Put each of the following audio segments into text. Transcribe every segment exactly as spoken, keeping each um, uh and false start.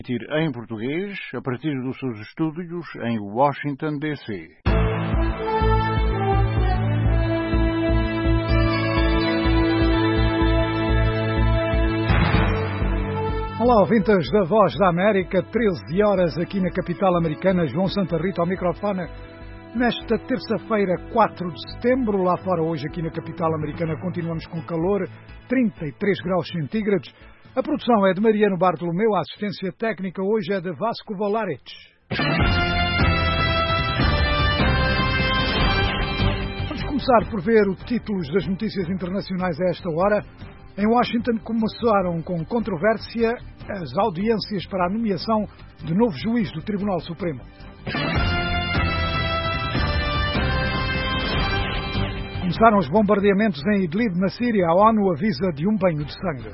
Em português, a partir dos seus estúdios em Washington, D C Olá, ouvintes da Voz da América, treze horas aqui na capital americana, João Santa Rita ao microfone. Nesta terça-feira, quatro de setembro, lá fora hoje aqui na capital americana continuamos com calor, trinta e três graus centígrados. A produção é de Mariano Bartolomeu, a assistência técnica hoje é de Vasco Valaretes. Vamos começar por ver os títulos das notícias internacionais a esta hora. Em Washington começaram com controvérsia as audiências para a nomeação de novo juiz do Tribunal Supremo. Começaram os bombardeamentos em Idlib, na Síria. A ONU avisa de um banho de sangue.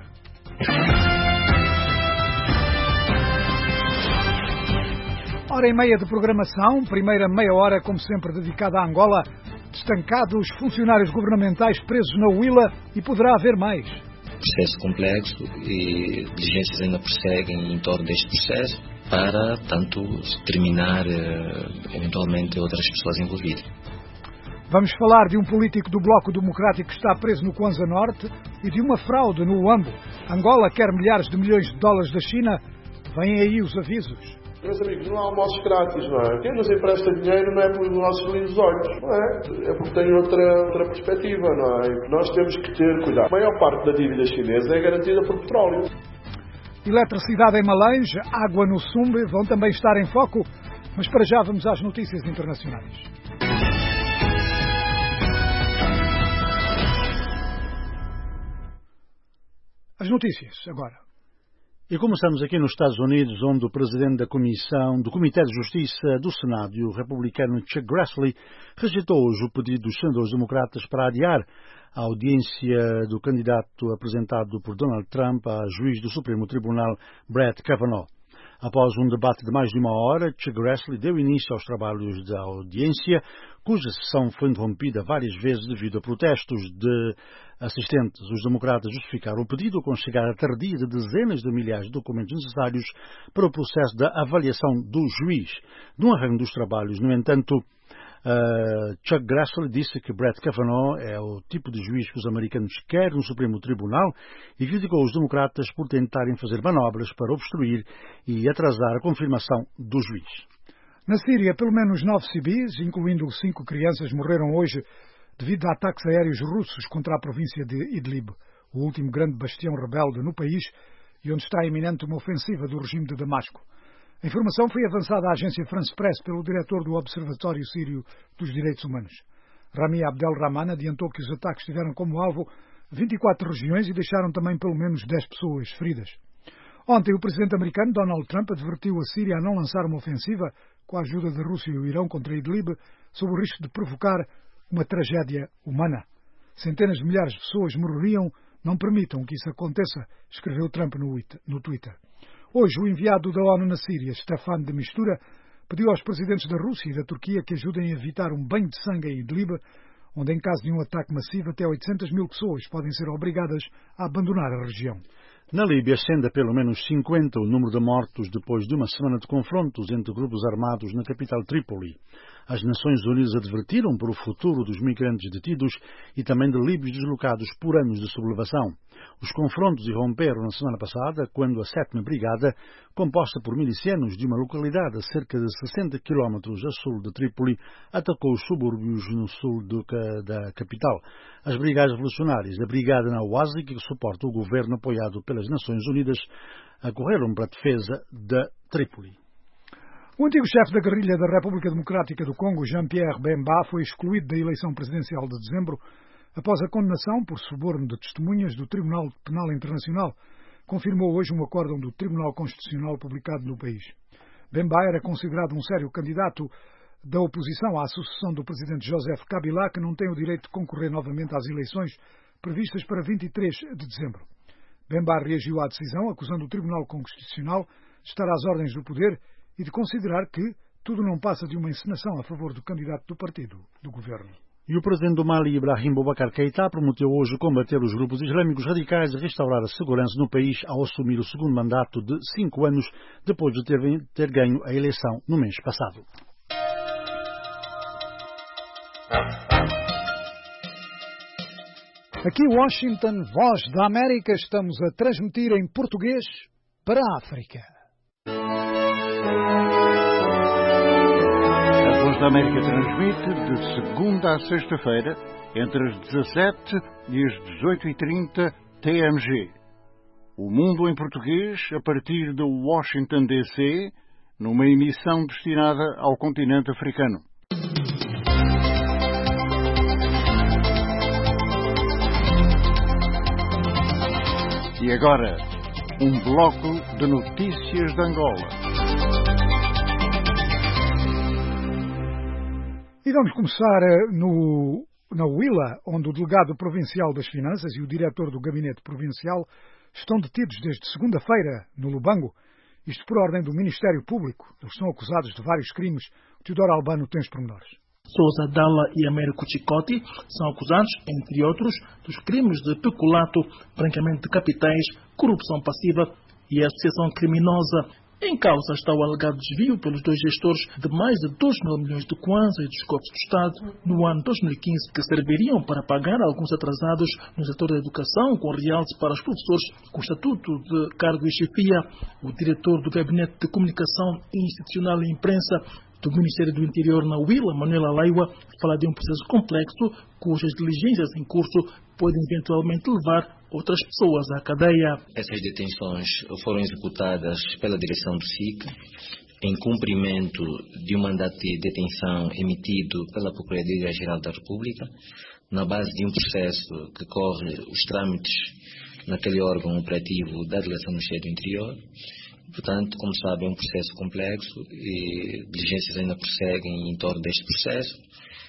Hora e meia de programação, primeira meia hora, como sempre, dedicada a Angola. Estancados funcionários governamentais presos na Huila e poderá haver mais. Processo complexo e diligências ainda prosseguem em torno deste processo para, tanto, terminar eventualmente outras pessoas envolvidas. Vamos falar de um político do Bloco Democrático que está preso no Kwanza Norte e de uma fraude no Uambo. Angola quer milhares de milhões de dólares da China. Vêm aí os avisos. Meus amigos, não há almoços grátis, não é? Quem nos empresta dinheiro não é pelos nossos lindos olhos, não é? É porque tem outra, outra perspectiva, não é? E nós temos que ter cuidado. A maior parte da dívida chinesa é garantida por petróleo. Eletricidade em Malanje, água no Sumbe vão também estar em foco, mas para já vamos às notícias internacionais. As notícias, agora. E começamos aqui nos Estados Unidos, onde o presidente da Comissão do Comitê de Justiça do Senado, o republicano Chuck Grassley, rejeitou hoje o pedido dos senadores democratas para adiar a audiência do candidato apresentado por Donald Trump a juiz do Supremo Tribunal, Brett Kavanaugh. Após um debate de mais de uma hora, Chuck Grassley deu início aos trabalhos da audiência, cuja sessão foi interrompida várias vezes devido a protestos de assistentes. Os democratas justificaram o pedido com a chegada tardia de dezenas de milhares de documentos necessários para o processo da avaliação do juiz. No arranque dos trabalhos, no entanto, Uh, Chuck Grassley disse que Brett Kavanaugh é o tipo de juiz que os americanos querem no Supremo Tribunal e criticou os democratas por tentarem fazer manobras para obstruir e atrasar a confirmação do juiz. Na Síria, pelo menos nove civis, incluindo cinco crianças, morreram hoje devido a ataques aéreos russos contra a província de Idlib, o último grande bastião rebelde no país e onde está iminente uma ofensiva do regime de Damasco. A informação foi avançada à agência France Press pelo diretor do Observatório Sírio dos Direitos Humanos. Rami Abdelrahman adiantou que os ataques tiveram como alvo vinte e quatro regiões e deixaram também pelo menos dez pessoas feridas. Ontem, o presidente americano Donald Trump advertiu a Síria a não lançar uma ofensiva com a ajuda da Rússia e o Irão contra Idlib, sob o risco de provocar uma tragédia humana. Centenas de milhares de pessoas morreriam, não permitam que isso aconteça, escreveu Trump no Twitter. Hoje, o enviado da ONU na Síria, Staffan de Mistura, pediu aos presidentes da Rússia e da Turquia que ajudem a evitar um banho de sangue em Idlib, onde, em caso de um ataque massivo, até oitocentas mil pessoas podem ser obrigadas a abandonar a região. Na Líbia, ascende a pelo menos cinquenta o número de mortos depois de uma semana de confrontos entre grupos armados na capital Trípoli. As Nações Unidas advertiram por o futuro dos migrantes detidos e também de líbios deslocados por anos de sublevação. Os confrontos irromperam na semana passada, quando a sétima Brigada, composta por milicianos de uma localidade a cerca de sessenta quilómetros a sul de Trípoli, atacou os subúrbios no sul do, da capital. As Brigadas Revolucionárias, a Brigada Nawazi, que suporta o governo apoiado pelas Nações Unidas, acorreram para a defesa de Trípoli. O antigo chefe da guerrilha da República Democrática do Congo, Jean-Pierre Bemba, foi excluído da eleição presidencial de dezembro após a condenação por suborno de testemunhas do Tribunal Penal Internacional, confirmou hoje um acórdão do Tribunal Constitucional publicado no país. Bemba era considerado um sério candidato da oposição à sucessão do presidente Joseph Kabila, que não tem o direito de concorrer novamente às eleições previstas para vinte e três de dezembro. Bemba reagiu à decisão, acusando o Tribunal Constitucional de estar às ordens do poder e de considerar que tudo não passa de uma encenação a favor do candidato do partido do governo. E o presidente do Mali, Ibrahim Boubacar Keïta, prometeu hoje combater os grupos islâmicos radicais e restaurar a segurança no país ao assumir o segundo mandato de cinco anos, depois de ter, ter ganho a eleição no mês passado. Aqui Washington, Voz da América, estamos a transmitir em português para a África. A Voz da América transmite de segunda a sexta-feira, entre as dezassete e as dezoito e trinta T M G. O Mundo em Português, a partir de Washington, D C, numa emissão destinada ao continente africano. E agora, um bloco de notícias de Angola. E vamos começar no, na Huila, onde o delegado provincial das Finanças e o diretor do gabinete provincial estão detidos desde segunda-feira no Lubango, isto por ordem do Ministério Público. Eles são acusados de vários crimes. O Teodoro Albano tem os pormenores. Sousa Dalla e Américo Chicote são acusados, entre outros, dos crimes de peculato, branqueamento de capitais, corrupção passiva e associação criminosa. Em causa está o alegado desvio pelos dois gestores de mais de dois mil milhões de kwanzas e dos cofres do Estado no ano dois mil e quinze, que serviriam para pagar alguns atrasados no setor da educação, com realce para os professores com estatuto de cargo e chefia. O diretor do Gabinete de Comunicação Institucional e Imprensa do Ministério do Interior na Huila, Manuela Laiwa, fala de um processo complexo cujas diligências em curso podem eventualmente levar outras pessoas à cadeia. Essas detenções foram executadas pela direção do S I C em cumprimento de um mandato de detenção emitido pela Procuradoria-Geral da República, na base de um processo que corre os trâmites naquele órgão operativo da Delegação do Ministério do Interior. Portanto, como sabem, é um processo complexo e diligências ainda prosseguem em torno deste processo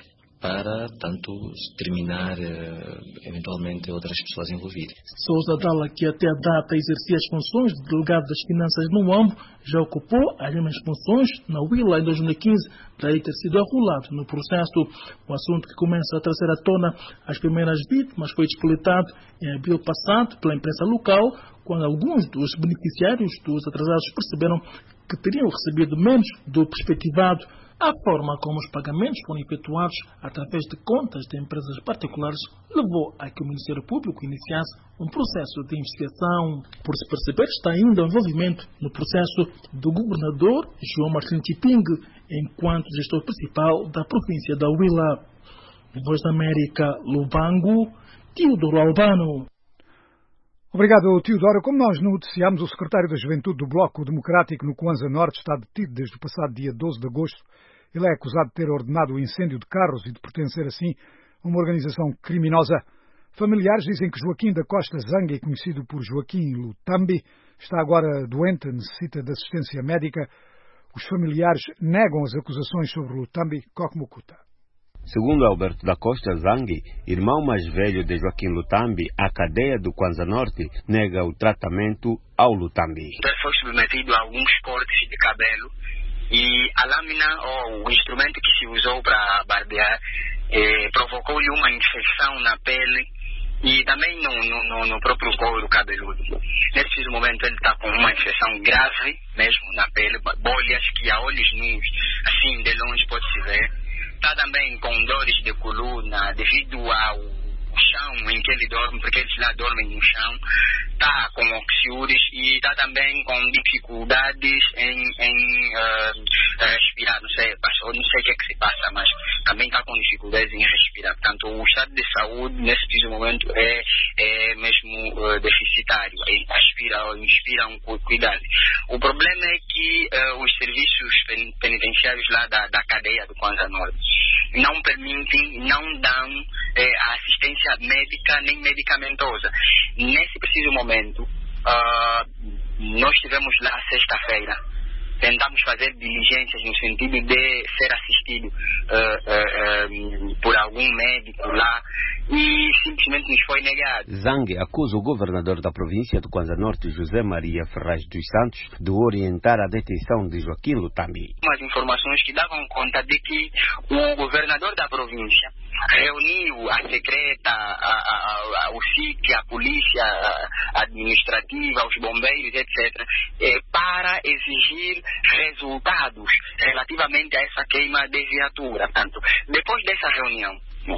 para, tanto, terminar eh, eventualmente outras pessoas envolvidas. Sousa Dalla, que até a data exercia as funções de delegado das Finanças no AMBO, já ocupou as mesmas funções na Huila em dois mil e quinze, daí ter sido arrolado no processo. O assunto que começa a trazer à tona as primeiras vítimas foi despoletado em abril passado pela imprensa local, quando alguns dos beneficiários dos atrasados perceberam que teriam recebido menos do perspectivado. A forma como os pagamentos foram efetuados através de contas de empresas particulares levou a que o Ministério Público iniciasse um processo de investigação. Por se perceber, está ainda o envolvimento no processo do governador João Marcelino Chiping, enquanto gestor principal da província da Huila. Voz da América, Lubango, Teodoro Albano. Obrigado, Teodoro. Como nós noticiámos, o secretário da Juventude do Bloco Democrático no Kwanza Norte está detido desde o passado dia doze de agosto. Ele é acusado de ter ordenado o incêndio de carros e de pertencer, assim, a uma organização criminosa. Familiares dizem que Joaquim da Costa Zangue, conhecido por Joaquim Lutambi, está agora doente, necessita de assistência médica. Os familiares negam as acusações sobre Lutambi. Kokmukuta. Segundo Alberto da Costa Zangue, irmão mais velho de Joaquim Lutambi, a cadeia do Kwanza Norte nega o tratamento ao Lutambi. Ele foi submetido a alguns cortes de cabelo e a lâmina ou o instrumento que se usou para barbear eh, provocou-lhe uma infecção na pele e também no, no, no próprio couro cabeludo. Nesse momento ele está com uma infecção grave mesmo na pele, bolhas que a olhos nus, assim de longe pode-se ver. Está também com dores de coluna devido ao chão em que ele dorme, porque eles lá dormem no chão. Está com oxiúris e está também com dificuldades em, em uh, respirar. Não sei, não sei o que é que se passa, mas também está com dificuldades em respirar. Portanto, o estado de saúde nesse preciso momento é, é mesmo uh, deficitário. Ele aspira ou inspira um cuidado. O problema é que uh, os serviços penitenciários lá da, da cadeia do Kwanza Norte não permitem, não dão eh, a assistência médica nem medicamentosa. Nesse preciso momento, uh, nós estivemos lá sexta-feira, tentamos fazer diligências no sentido de ser assistido uh, uh, uh, por algum médico lá e simplesmente nos foi negado. Zangue acusa o governador da província do Kwanza Norte, José Maria Ferraz dos Santos, de orientar a detenção de Joaquim Lutambi. Umas informações que davam conta de que o governador da província reuniu a secreta, a, a, a, o S I C, a polícia administrativa, os bombeiros, etcétera, eh, para exigir resultados relativamente a essa queima de viatura. Portanto, depois dessa reunião,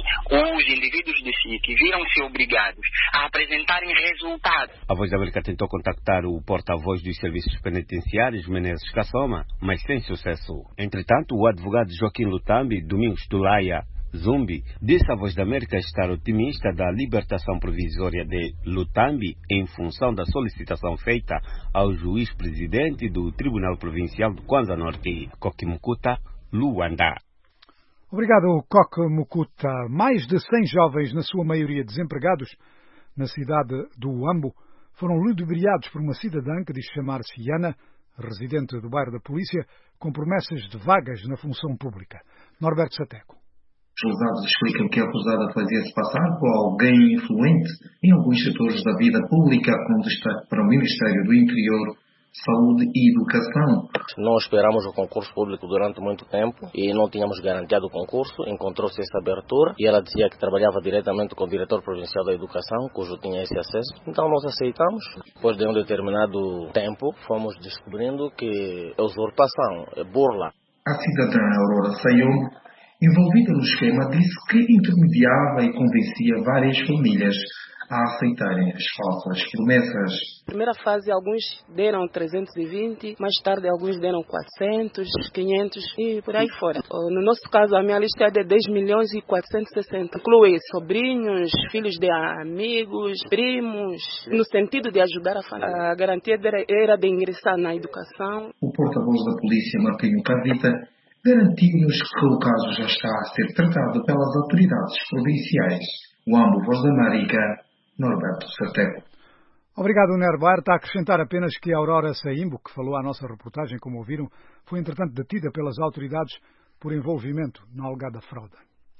os indivíduos de S I C viram-se obrigados a apresentarem resultados. A Voz da América tentou contactar o porta-voz dos serviços penitenciários, Menezes Kassoma, mas sem sucesso. Entretanto, o advogado Joaquim Lutambi, Domingos Dulaia Zumbi, disse à Voz da América estar otimista da libertação provisória de Lutambi em função da solicitação feita ao juiz-presidente do Tribunal Provincial do Kwanza Norte, Kokimukuta Luanda. Obrigado, Coque Mukuta. Mais de cem jovens, na sua maioria desempregados, na cidade do Ambo, foram ludibriados por uma cidadã que diz chamar-se Yana, residente do bairro da Polícia, com promessas de vagas na função pública. Norberto Sateco. Os lesados explicam que a acusada fazia-se passar por alguém influente em alguns setores da vida pública, com destaque para o Ministério do Interior, Saúde e Educação. Não esperamos o concurso público durante muito tempo e não tínhamos garantido o concurso. Encontrou-se essa abertura e ela dizia que trabalhava diretamente com o diretor provincial da educação, cujo tinha esse acesso. Então nós aceitamos. Depois de um determinado tempo, fomos descobrindo que é usurpação, é burla. A cidadã Aurora Sayom, envolvida no esquema, disse que intermediava e convencia várias famílias a aceitarem as falsas promessas. Na primeira fase, alguns deram trezentos e vinte, mais tarde alguns deram quatrocentos, quinhentos e por aí fora. No nosso caso, a minha lista é de dez milhões e quatrocentos e sessenta. Inclui sobrinhos, filhos de amigos, primos, no sentido de ajudar a família. A garantia era de ingressar na educação. O porta-voz da polícia, Martinho Cavita, garantiu-nos que o caso já está a ser tratado pelas autoridades provinciais. O Ambo, Voz da América, Norberto Sateco. Obrigado, Norberto. A acrescentar apenas que a Aurora Saimbo, que falou à nossa reportagem, como ouviram, foi entretanto detida pelas autoridades por envolvimento na alegada fraude.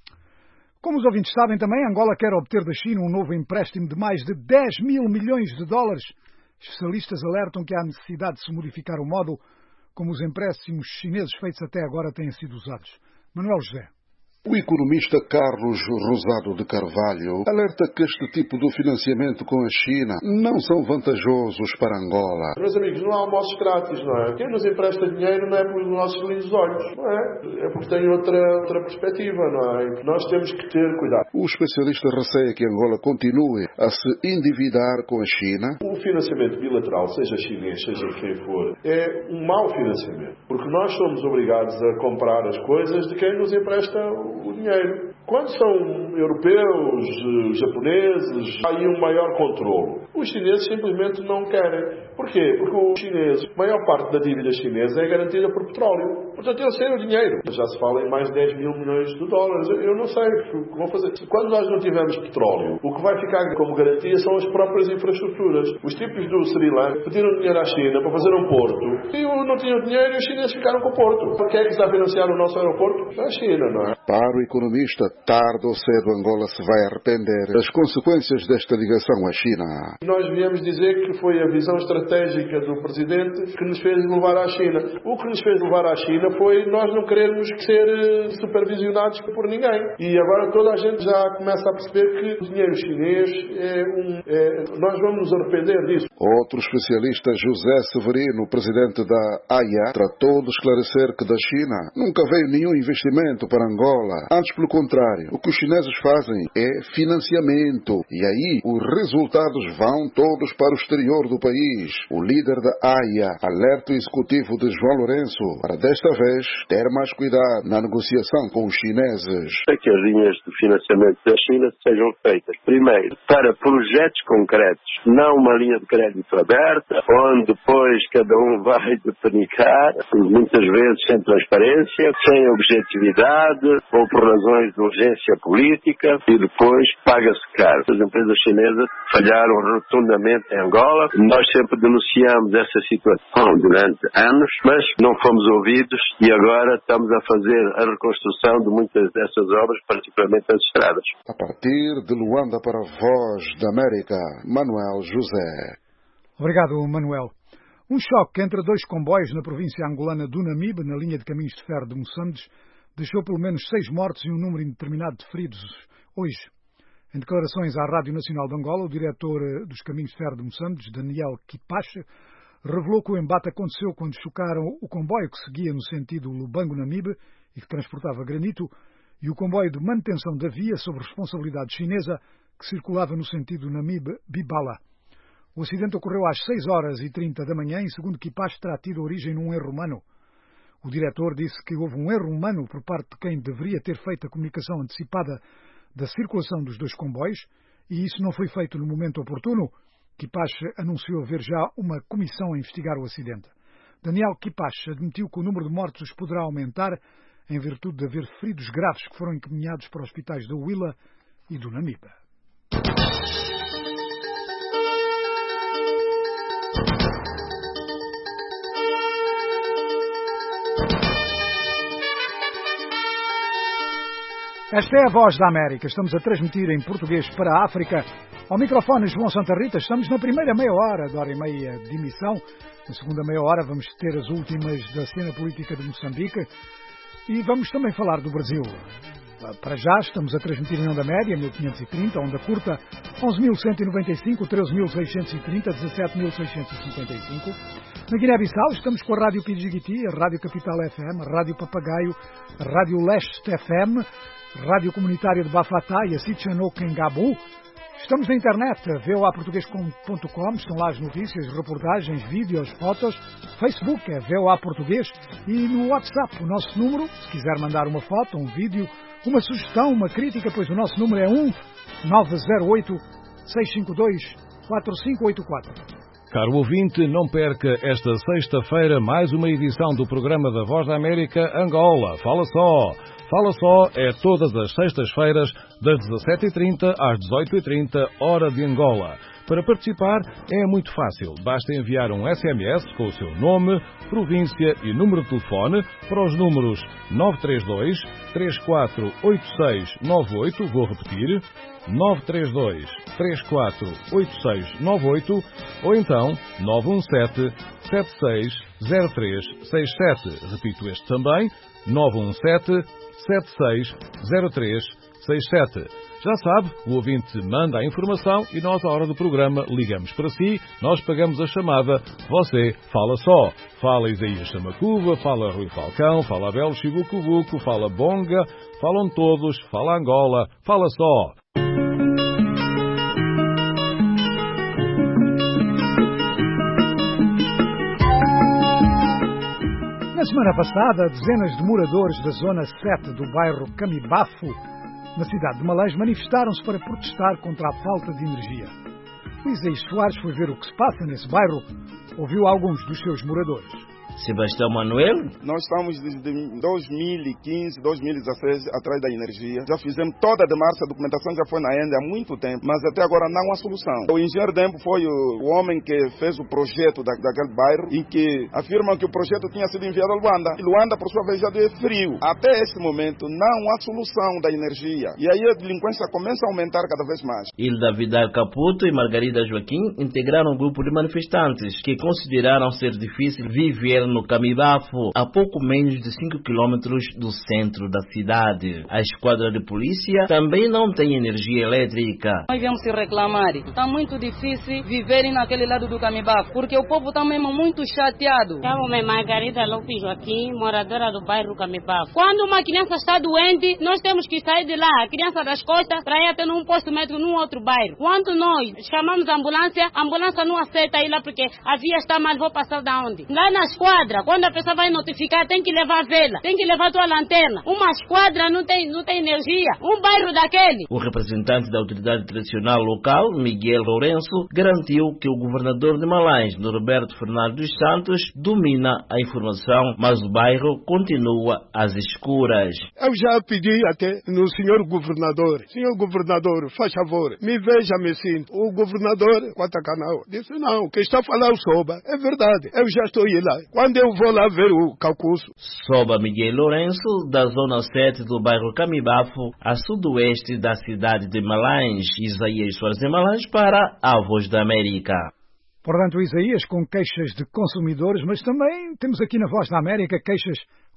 Como os ouvintes sabem também, Angola quer obter da China um novo empréstimo de mais de dez mil milhões de dólares. Especialistas alertam que há necessidade de se modificar o modo como os empréstimos chineses feitos até agora têm sido usados. Manuel José. O economista Carlos Rosado de Carvalho alerta que este tipo de financiamento com a China não são vantajosos para Angola. Meus amigos, não há almoços grátis, não é? Quem nos empresta dinheiro não é pelos nossos lindos olhos, não é? É porque tem outra, outra perspectiva, não é? E nós temos que ter cuidado. O especialista receia que Angola continue a se endividar com a China. O financiamento bilateral, seja chinês, seja quem for, é um mau financiamento, porque nós somos obrigados a comprar as coisas de quem nos empresta o dinheiro. Quando são europeus, japoneses, há aí um maior controle. Os chineses simplesmente não querem. Porquê? Porque os chineses, a maior parte da dívida chinesa é garantida por petróleo. Portanto, eles têm o dinheiro. Já se fala em mais de dez mil milhões de dólares. Eu não sei o que vão fazer. Quando nós não tivermos petróleo, o que vai ficar como garantia são as próprias infraestruturas. Os tipos do Sri Lanka pediram dinheiro à China para fazer um porto e não tinham dinheiro e os chineses ficaram com o porto. Quem é que está a financiar o nosso aeroporto? É a China, não é? Para o economista, tarde ou cedo Angola se vai arrepender das consequências desta ligação à China. Nós viemos dizer que foi a visão estratégica do Presidente que nos fez levar à China. O que nos fez levar à China foi nós não querermos ser supervisionados por ninguém. E agora toda a gente já começa a perceber que o dinheiro chinês é um... É, nós vamos nos arrepender disso. Outro especialista, José Severino, presidente da A I A, tratou de esclarecer que da China nunca veio nenhum investimento para Angola. Antes, pelo contrário, o que os chineses fazem é financiamento. E aí os resultados vão todos para o exterior do país. O líder da A I A alerta o executivo de João Lourenço para desta vez ter mais cuidado na negociação com os chineses. É que as linhas de financiamento da China sejam feitas, primeiro, para projetos concretos, não uma linha de crédito aberta, onde depois cada um vai definicar, muitas vezes sem transparência, sem objetividade, ou por razões de urgência política, e depois paga-se caro. As empresas chinesas falharam rotundamente em Angola. Nós sempre denunciamos essa situação durante anos, mas não fomos ouvidos e agora estamos a fazer a reconstrução de muitas dessas obras, particularmente as estradas. A partir de Luanda para a Voz da América, Manuel José. Obrigado, Manuel. Um choque entre dois comboios na província angolana do Namibe, na linha de caminhos de ferro de Moçambique, deixou pelo menos seis mortos e um número indeterminado de feridos hoje. Em declarações à Rádio Nacional de Angola, o diretor dos Caminhos de Ferro de Moçambique, Daniel Kipache, revelou que o embate aconteceu quando chocaram o comboio que seguia no sentido Lubango-Namibe e que transportava granito e o comboio de manutenção da via sob responsabilidade chinesa que circulava no sentido Namibe-Bibala. O acidente ocorreu às seis horas e trinta da manhã e, segundo Kipache, terá tido origem num erro humano. O diretor disse que houve um erro humano por parte de quem deveria ter feito a comunicação antecipada da circulação dos dois comboios e isso não foi feito no momento oportuno. Kipache anunciou haver já uma comissão a investigar o acidente. Daniel Kipache admitiu que o número de mortos poderá aumentar em virtude de haver feridos graves que foram encaminhados para hospitais da Huila e do Namibe. Esta é a Voz da América. Estamos a transmitir em português para a África. Ao microfone, João Santa Rita. Estamos na primeira meia hora, de hora e meia de emissão. Na segunda meia hora vamos ter as últimas da cena política de Moçambique. E vamos também falar do Brasil. Para já, estamos a transmitir em onda média, mil quinhentos e trinta, onda curta, onze mil cento e noventa e cinco, treze mil seiscentos e trinta, dezassete mil seiscentos e cinquenta e cinco. Na Guiné-Bissau, estamos com a Rádio Pidjigiti, a Rádio Capital F M, a Rádio Papagaio, a Rádio Leste F M, Rádio Comunitária de Bafatá e a Sitchanok em Gabu. Estamos na internet, v o a português ponto com, estão lá as notícias, reportagens, vídeos, fotos. Facebook é V O A Português e no WhatsApp o nosso número, se quiser mandar uma foto, um vídeo, uma sugestão, uma crítica, pois o nosso número é um nove zero oito, seis cinco dois, quatro cinco oito quatro. Caro ouvinte, não perca esta sexta-feira mais uma edição do programa da Voz da América Angola. Fala só! Fala Só é todas as sextas-feiras, das dezassete e trinta às dezoito e trinta, hora de Angola. Para participar é muito fácil. Basta enviar um S M S com o seu nome, província e número de telefone para os números nove três dois, três quatro oito seis nove oito, vou repetir, nove três dois, três quatro oito seis nove oito, ou então nove um sete, sete seis zero três seis sete. Repito este também, nove um sete, sete seis zero três seis sete. Já sabe, o ouvinte manda a informação e nós, à hora do programa, ligamos para si, nós pagamos a chamada, você fala só. Fala Isaías Chamacuva, fala Rui Falcão, fala Abel Chibucubuco, fala Bonga, falam todos, fala Angola, fala só. Na semana passada, dezenas de moradores da zona sete do bairro Camibafo, na cidade de Malães, manifestaram-se para protestar contra a falta de energia. O Isaías Soares foi ver o que se passa nesse bairro, ouviu alguns dos seus moradores. Sebastião Manuel. Nós estamos desde dois mil e quinze, dois mil e dezesseis atrás da energia. Já fizemos toda a demarcha, a documentação já foi na Ende há muito tempo, mas até agora não há solução. O engenheiro Dembo foi o, o homem que fez o projeto da, daquele bairro, em que afirmam que o projeto tinha sido enviado a Luanda. E Luanda, por sua vez, já deu frio. Até este momento, não há solução da energia. E aí a delinquência começa a aumentar cada vez mais. Hilda Vidal Caputo e Margarida Joaquim integraram um grupo de manifestantes que consideraram ser difícil viver no Camibafo, a pouco menos de cinco quilômetros do centro da cidade. A esquadra de polícia também não tem energia elétrica. Nós viemos se reclamar. Está muito difícil viver naquele lado do Camibafo, porque o povo está mesmo muito chateado. Chamo-me Margarida Lopes Joaquim, moradora do bairro Camibafo. Quando uma criança está doente, nós temos que sair de lá, a criança das costas, para ir até num posto médico num outro bairro. Quando nós chamamos a ambulância, a ambulância não aceita ir lá porque a via está mal, vou passar da onde? Lá na esquadra, quando a pessoa vai notificar, tem que levar vela, tem que levar tua lanterna. Uma esquadra não tem, não tem energia. Um bairro daquele. O representante da autoridade tradicional local, Miguel Lourenço, garantiu que o governador de Malães, Norberto Fernando dos Santos, domina a informação, mas o bairro continua às escuras. Eu já pedi até no senhor governador, senhor governador, faz favor, me veja, me sinto. O governador, Quatacanal, disse não, que está a falar o Soba, é verdade, eu já estou aí lá. Quando eu vou lá ver o calcurso. Soba Miguel Lourenço, da zona sete do bairro Camibafo, a sudoeste da cidade de Malães. Isaías Soares de Malães para a Voz da América. Portanto, Isaías, com queixas de consumidores, mas também temos aqui na Voz da América queixas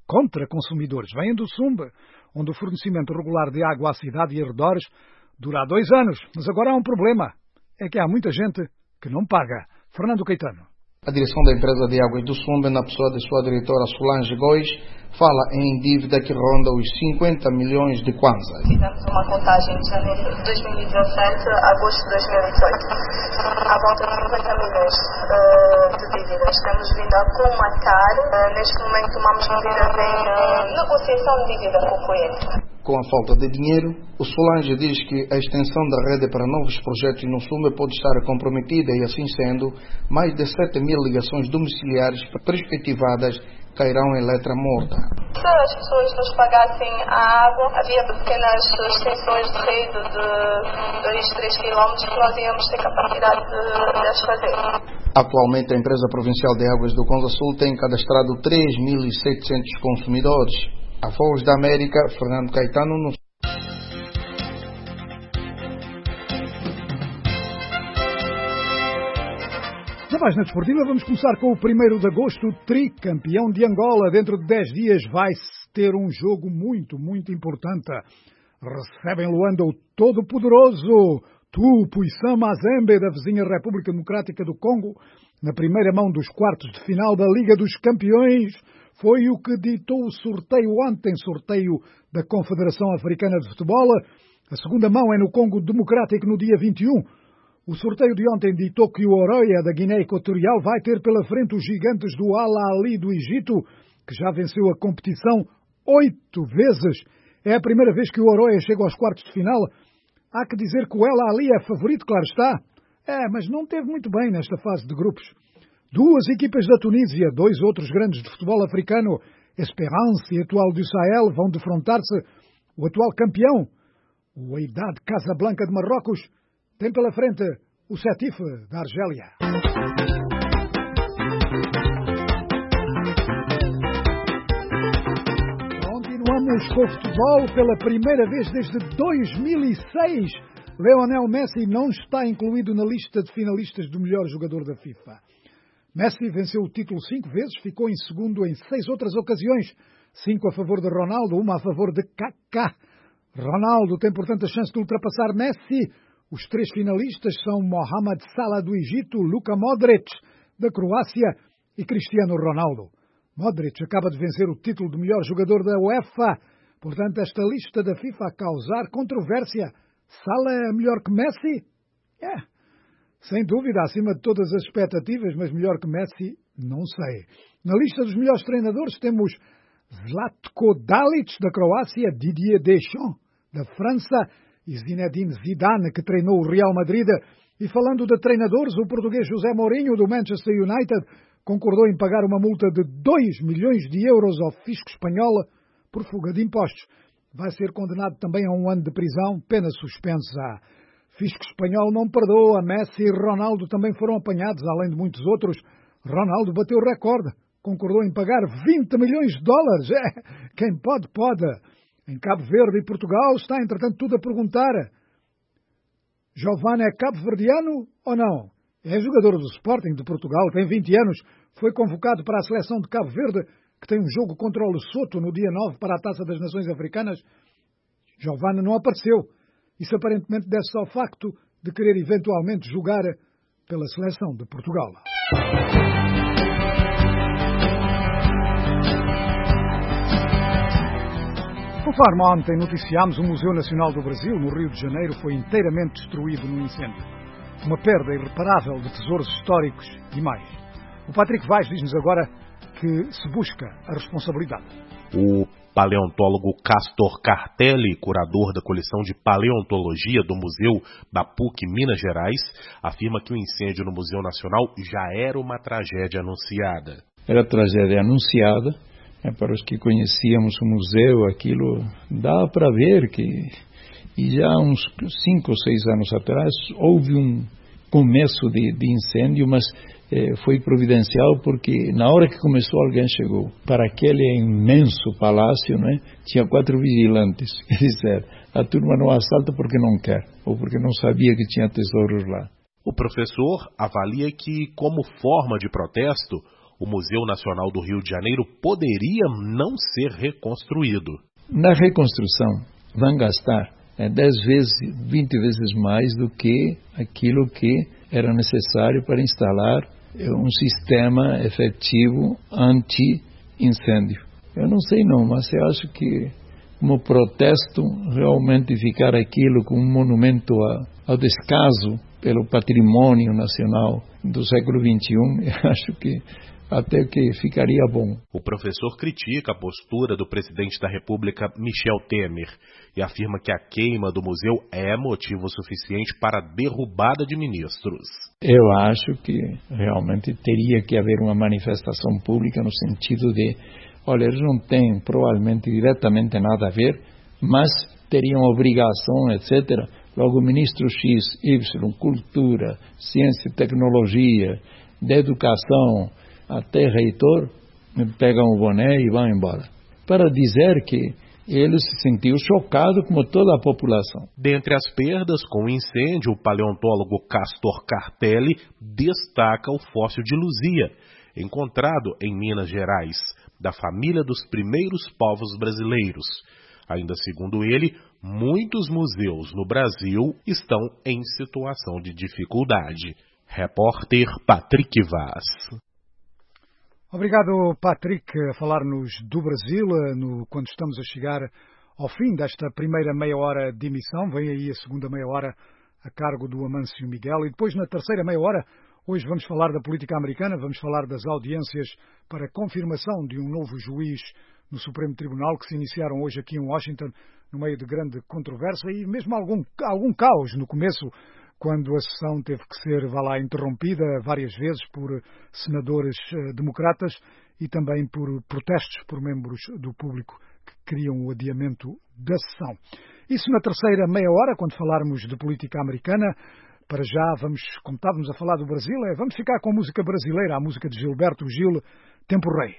contra consumidores. Vêm do Sumbe, onde o fornecimento regular de água à cidade e arredores dura há dois anos. Mas agora há um problema. É que há muita gente que não paga. Fernando Caetano. A direção da empresa de águas do Sumbe, na pessoa de sua diretora Solange Góis, fala em dívida que ronda os cinquenta milhões de kwanzas. Fizemos uma contagem de janeiro de dois mil e dezassete a agosto de dois mil e dezoito. À volta de cinquenta milhões uh, de dívidas. Temos vindo a comatar. Uh, neste momento tomamos medidas em uh, negociação de dívida com o cliente. Com a falta de dinheiro, o Solange diz que a extensão da rede para novos projetos no Sumbe pode estar comprometida e, assim sendo, mais de sete mil ligações domiciliares perspectivadas cairão em letra morta. Se as pessoas nos pagassem a água, havia pequenas extensões de rede de dois, três quilómetros que nós íamos ter capacidade de, de as fazer. Atualmente, a empresa provincial de águas do Konza Sul tem cadastrado três mil e setecentos consumidores. A Voz da América, Fernando Caetano. No... Na página desportiva vamos começar com o primeiro de agosto, tricampeão de Angola. Dentro de dez dias vai-se ter um jogo muito, muito importante. Recebem Luanda o todo-poderoso Tupuição Mazembe da vizinha República Democrática do Congo. Na primeira mão dos quartos de final da Liga dos Campeões. Foi o que ditou o sorteio ontem, sorteio da Confederação Africana de Futebol. A segunda mão é no Congo Democrático no dia vinte e um. O sorteio de ontem ditou que o Oroya da Guiné Equatorial vai ter pela frente os gigantes do Al Ahly do Egito, que já venceu a competição oito vezes. É a primeira vez que o Oroya chega aos quartos de final. Há que dizer que o Al Ahly é favorito, claro está. É, mas não teve muito bem nesta fase de grupos. Duas equipas da Tunísia, dois outros grandes de futebol africano, Esperance e Atual do Sahel, vão defrontar-se. O atual campeão, o Wydad Casablanca de Marrocos, tem pela frente o Sétif da Argélia. Continuamos com o futebol pela primeira vez desde dois mil e seis. Lionel Messi não está incluído na lista de finalistas do melhor jogador da FIFA. Messi venceu o título cinco vezes, ficou em segundo em seis outras ocasiões. Cinco a favor de Ronaldo, uma a favor de Kaká. Ronaldo tem, portanto, a chance de ultrapassar Messi. Os três finalistas são Mohamed Salah do Egito, Luka Modric da Croácia e Cristiano Ronaldo. Modric acaba de vencer o título de melhor jogador da UEFA. Portanto, esta lista da FIFA a causar controvérsia. Salah é melhor que Messi? É. Sem dúvida, acima de todas as expectativas, mas melhor que Messi, não sei. Na lista dos melhores treinadores temos Zlatko Dalic, da Croácia, Didier Deschamps, da França, e Zinedine Zidane, que treinou o Real Madrid. E falando de treinadores, o português José Mourinho, do Manchester United, concordou em pagar uma multa de dois milhões de euros ao fisco espanhol por fuga de impostos. Vai ser condenado também a um ano de prisão, pena suspensa. Fisco espanhol não perdoa. Messi e Ronaldo também foram apanhados, além de muitos outros. Ronaldo bateu o recorde. Concordou em pagar vinte milhões de dólares. É, quem pode, pode. Em Cabo Verde e Portugal está, entretanto, tudo a perguntar. Giovanni é cabo-verdiano ou não? É jogador do Sporting de Portugal, tem vinte anos. Foi convocado para a seleção de Cabo Verde, que tem um jogo contra o Lesoto no dia nove para a Taça das Nações Africanas. Giovanni não apareceu. Isso aparentemente deve-se ao facto de querer eventualmente jogar pela seleção de Portugal. Conforme ontem noticiámos, o Museu Nacional do Brasil, no Rio de Janeiro, foi inteiramente destruído num incêndio. Uma perda irreparável de tesouros históricos e mais. O Patrick Vaz diz-nos agora que se busca a responsabilidade. O paleontólogo Castor Cartelli, curador da coleção de paleontologia do Museu da P U C Minas Gerais, afirma que o incêndio no Museu Nacional já era uma tragédia anunciada. Era tragédia anunciada, é, para os que conhecíamos o museu, aquilo dá para ver que e já há uns cinco ou seis anos atrás houve um começo de, de incêndio, mas eh, foi providencial porque na hora que começou alguém chegou. Para aquele imenso palácio, né, tinha quatro vigilantes. Quer dizer, a turma não assalta porque não quer, ou porque não sabia que tinha tesouros lá. O professor avalia que, como forma de protesto, o Museu Nacional do Rio de Janeiro poderia não ser reconstruído. Na reconstrução, vão gastar é, dez vezes, vinte vezes mais do que aquilo que era necessário para instalar é, um sistema efetivo anti-incêndio. Eu não sei não, mas eu acho que como protesto, realmente ficar aquilo como um monumento a, ao descaso pelo patrimônio nacional do século vinte e um, eu acho que até que ficaria bom. O professor critica a postura do presidente da República, Michel Temer, e afirma que a queima do museu é motivo suficiente para a derrubada de ministros. Eu acho que realmente teria que haver uma manifestação pública no sentido de, olha, eles não têm provavelmente diretamente nada a ver, mas teriam obrigação, etcétera. Logo, ministro X, Y, cultura, ciência e tecnologia, de educação, até reitor, pegam o boné e vão embora. Para dizer que ele se sentiu chocado como toda a população. Dentre as perdas com o incêndio, o paleontólogo Castor Cartelli destaca o fóssil de Luzia, encontrado em Minas Gerais, da família dos primeiros povos brasileiros. Ainda segundo ele, muitos museus no Brasil estão em situação de dificuldade. Repórter Patrick Vaz. Obrigado, Patrick, a falar-nos do Brasil, no, quando estamos a chegar ao fim desta primeira meia hora de emissão. Vem aí a segunda meia hora a cargo do Amâncio Miguel. E depois, na terceira meia hora, hoje vamos falar da política americana, vamos falar das audiências para confirmação de um novo juiz no Supremo Tribunal, que se iniciaram hoje aqui em Washington, no meio de grande controvérsia e mesmo algum, algum caos no começo, quando a sessão teve que ser, vá lá, interrompida várias vezes por senadores uh, democratas e também por protestos por membros do público que queriam o adiamento da sessão. Isso na terceira meia hora, quando falarmos de política americana. Para já, vamos, como estávamos a falar do Brasil, é, vamos ficar com a música brasileira, a música de Gilberto Gil, Tempo Rei.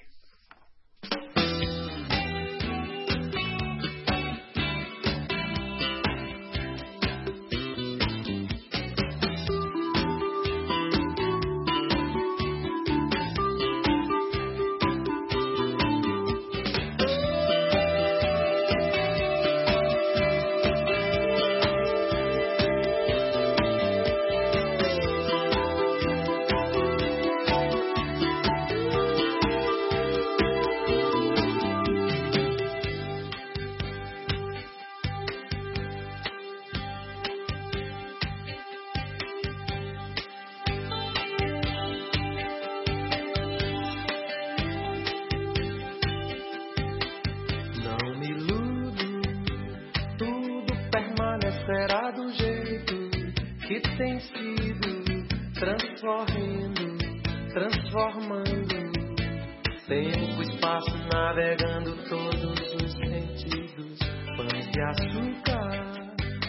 Será do jeito que tem sido, transcorrendo, transformando, tempo, espaço, navegando todos os sentidos, pães de açúcar,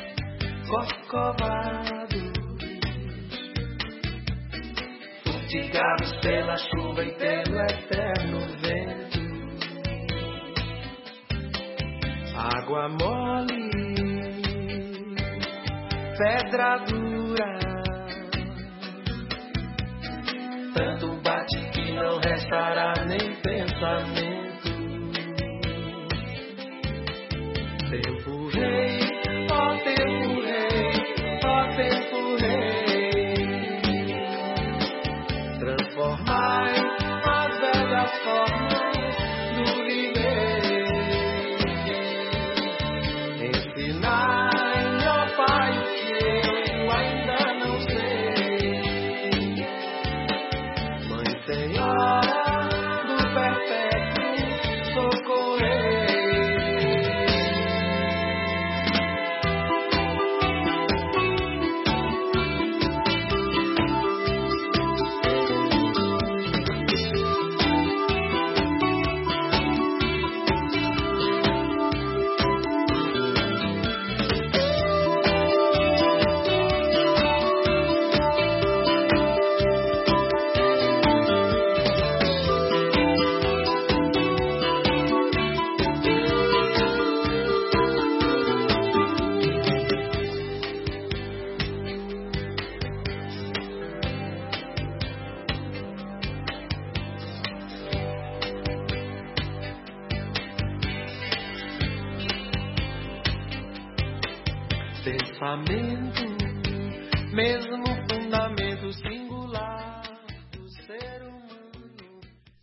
corcovados, futigados pela chuva e pelo eterno vento, água mole, pedra dura, tanto bate que não restará nem pensamento. Tempo rei, ó tempo rei, ó tempo rei, transformai as velhas formas do viver, ensinai, ó Pai, pensamento, mesmo fundamento singular do ser humano.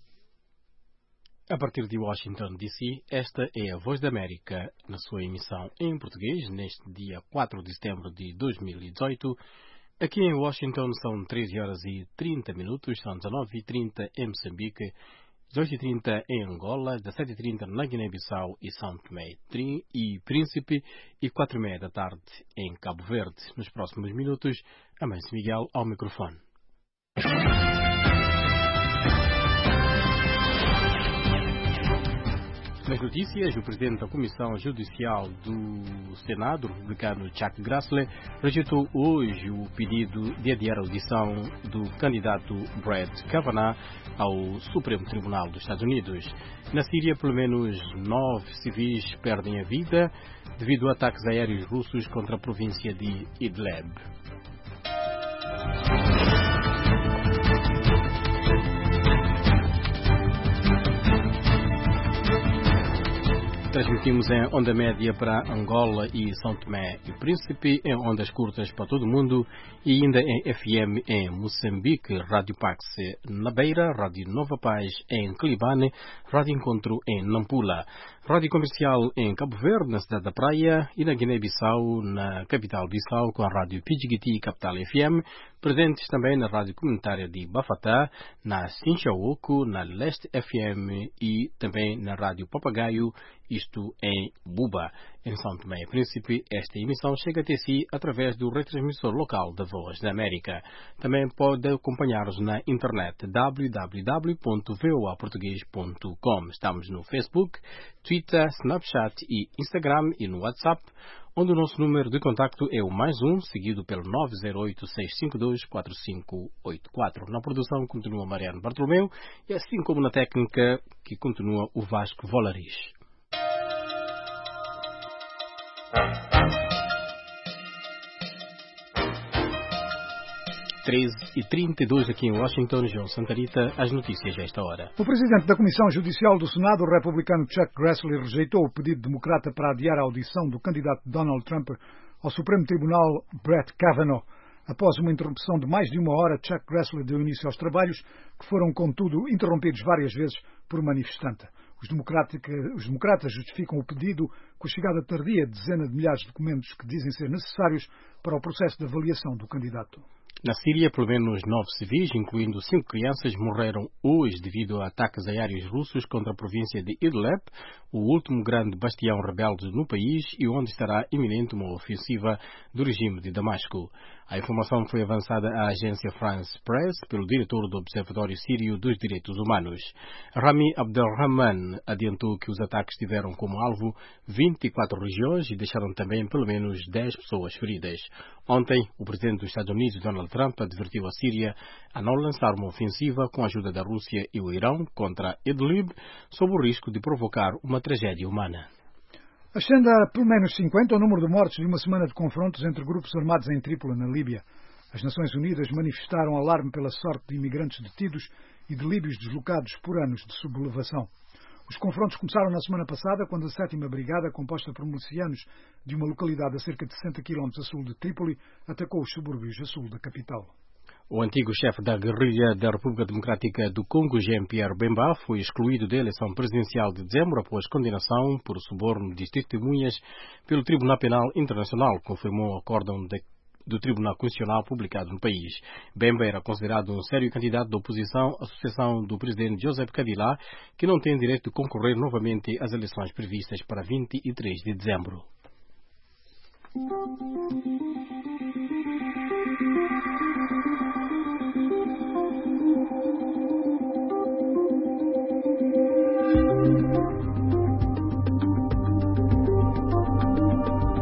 A partir de Washington, D C, esta é a Voz da América, na sua emissão em português, neste dia quatro de setembro de dois mil e dezoito. Aqui em Washington são treze horas e trinta minutos, são dezanove e trinta em Moçambique, dezoito e trinta em Angola, dezassete e trinta na Guiné-Bissau e São Tomé e Príncipe e quatro e meia da tarde em Cabo Verde. Nos próximos minutos, Amâncio Miguel ao microfone. Nas notícias, o presidente da Comissão Judicial do Senado, o republicano Chuck Grassley, rejeitou hoje o pedido de adiar a audição do candidato Brett Kavanaugh ao Supremo Tribunal dos Estados Unidos. Na Síria, pelo menos nove civis perdem a vida devido a ataques aéreos russos contra a província de Idlib. Transmitimos em onda média para Angola e São Tomé e Príncipe, em ondas curtas para todo o mundo e ainda em F M em Moçambique, Rádio Pax na Beira, Rádio Nova Paz em Clibane, Rádio Encontro em Nampula, Rádio Comercial em Cabo Verde, na cidade da Praia, e na Guiné-Bissau, na capital Bissau, com a Rádio Pidgiti Capital F M, presentes também na Rádio Comunitária de Bafatá, na Sinchaoco, na Leste F M e também na Rádio Papagaio, isto em Buba. Em São Tomé e Príncipe, esta emissão chega até si através do retransmissor local da Voz da América. Também pode acompanhar-nos na internet w w w ponto voa português ponto com. Estamos no Facebook, Twitter, Snapchat e Instagram e no WhatsApp, onde o nosso número de contacto é o mais um, seguido pelo nove zero oito, seis cinco dois, quatro cinco oito quatro. Na produção continua Mariano Bartolomeu e assim como na técnica que continua o Vasco Volariz. treze e trinta e dois aqui em Washington, João Santarita, as notícias a esta hora. O presidente da Comissão Judicial do Senado, o republicano Chuck Grassley, rejeitou o pedido democrata para adiar a audição do candidato Donald Trump ao Supremo Tribunal Brett Kavanaugh. Após uma interrupção de mais de uma hora, Chuck Grassley deu início aos trabalhos, que foram, contudo, interrompidos várias vezes por manifestante. Os, os democratas justificam o pedido com a chegada tardia de dezenas de milhares de documentos que dizem ser necessários para o processo de avaliação do candidato. Na Síria, pelo menos nove civis, incluindo cinco crianças, morreram hoje devido a ataques aéreos russos contra a província de Idlib, o último grande bastião rebelde no país e onde estará iminente uma ofensiva do regime de Damasco. A informação foi avançada à agência France Press pelo diretor do Observatório Sírio dos Direitos Humanos. Rami Abdelrahman adiantou que os ataques tiveram como alvo vinte e quatro regiões e deixaram também pelo menos dez pessoas feridas. Ontem, o presidente dos Estados Unidos, Donald Trump, advertiu a Síria a não lançar uma ofensiva com a ajuda da Rússia e o Irão contra Idlib, sob o risco de provocar uma tragédia humana. Ascende a pelo menos cinquenta o número de mortes de uma semana de confrontos entre grupos armados em Trípoli, na Líbia. As Nações Unidas manifestaram alarme pela sorte de imigrantes detidos e de líbios deslocados por anos de sublevação. Os confrontos começaram na semana passada, quando a sétima Brigada, composta por milicianos de uma localidade a cerca de sessenta quilómetros a sul de Trípoli, atacou os subúrbios a sul da capital. O antigo chefe da guerrilha da República Democrática do Congo, Jean-Pierre Bemba, foi excluído da eleição presidencial de dezembro após condenação por suborno de testemunhas pelo Tribunal Penal Internacional, confirmou o acórdão de do Tribunal Constitucional publicado no país. Bemba era considerado um sério candidato da oposição à sucessão do presidente Joseph Kabila, que não tem direito de concorrer novamente às eleições previstas para vinte e três de dezembro.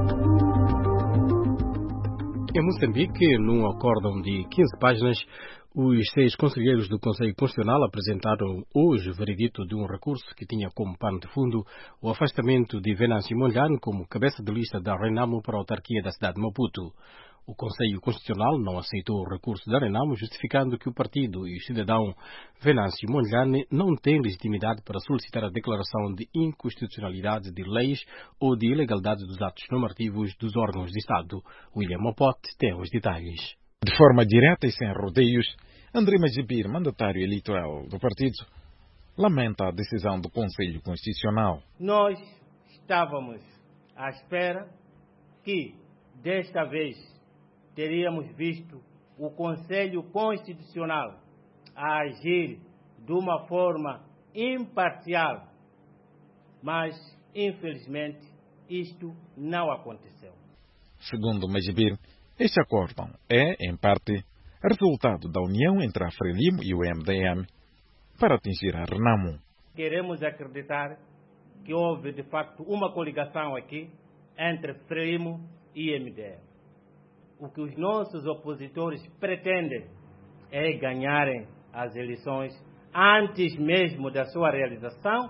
Em Moçambique, num acórdão de quinze páginas, Os seis conselheiros do Conselho Constitucional apresentaram hoje o veredito de um recurso que tinha como pano de fundo o afastamento de Venâncio Mondlane como cabeça de lista da Renamo para a autarquia da cidade de Maputo. O Conselho Constitucional não aceitou o recurso da Renamo, justificando que o partido e o cidadão Venâncio Mondlane não têm legitimidade para solicitar a declaração de inconstitucionalidade de leis ou de ilegalidade dos atos normativos dos órgãos de Estado. William Mopote tem os detalhes. De forma direta e sem rodeios, André Majibir, mandatário eleitoral do partido, lamenta a decisão do Conselho Constitucional. Nós estávamos à espera que, desta vez, teríamos visto o Conselho Constitucional a agir de uma forma imparcial, mas, infelizmente, isto não aconteceu. Segundo Majibir, este acórdão é, em parte, resultado da união entre a Frelimo e o M D M para atingir a Renamo. Queremos acreditar que houve, de facto, uma coligação aqui entre Frelimo e M D M. O que os nossos opositores pretendem é ganharem as eleições antes mesmo da sua realização,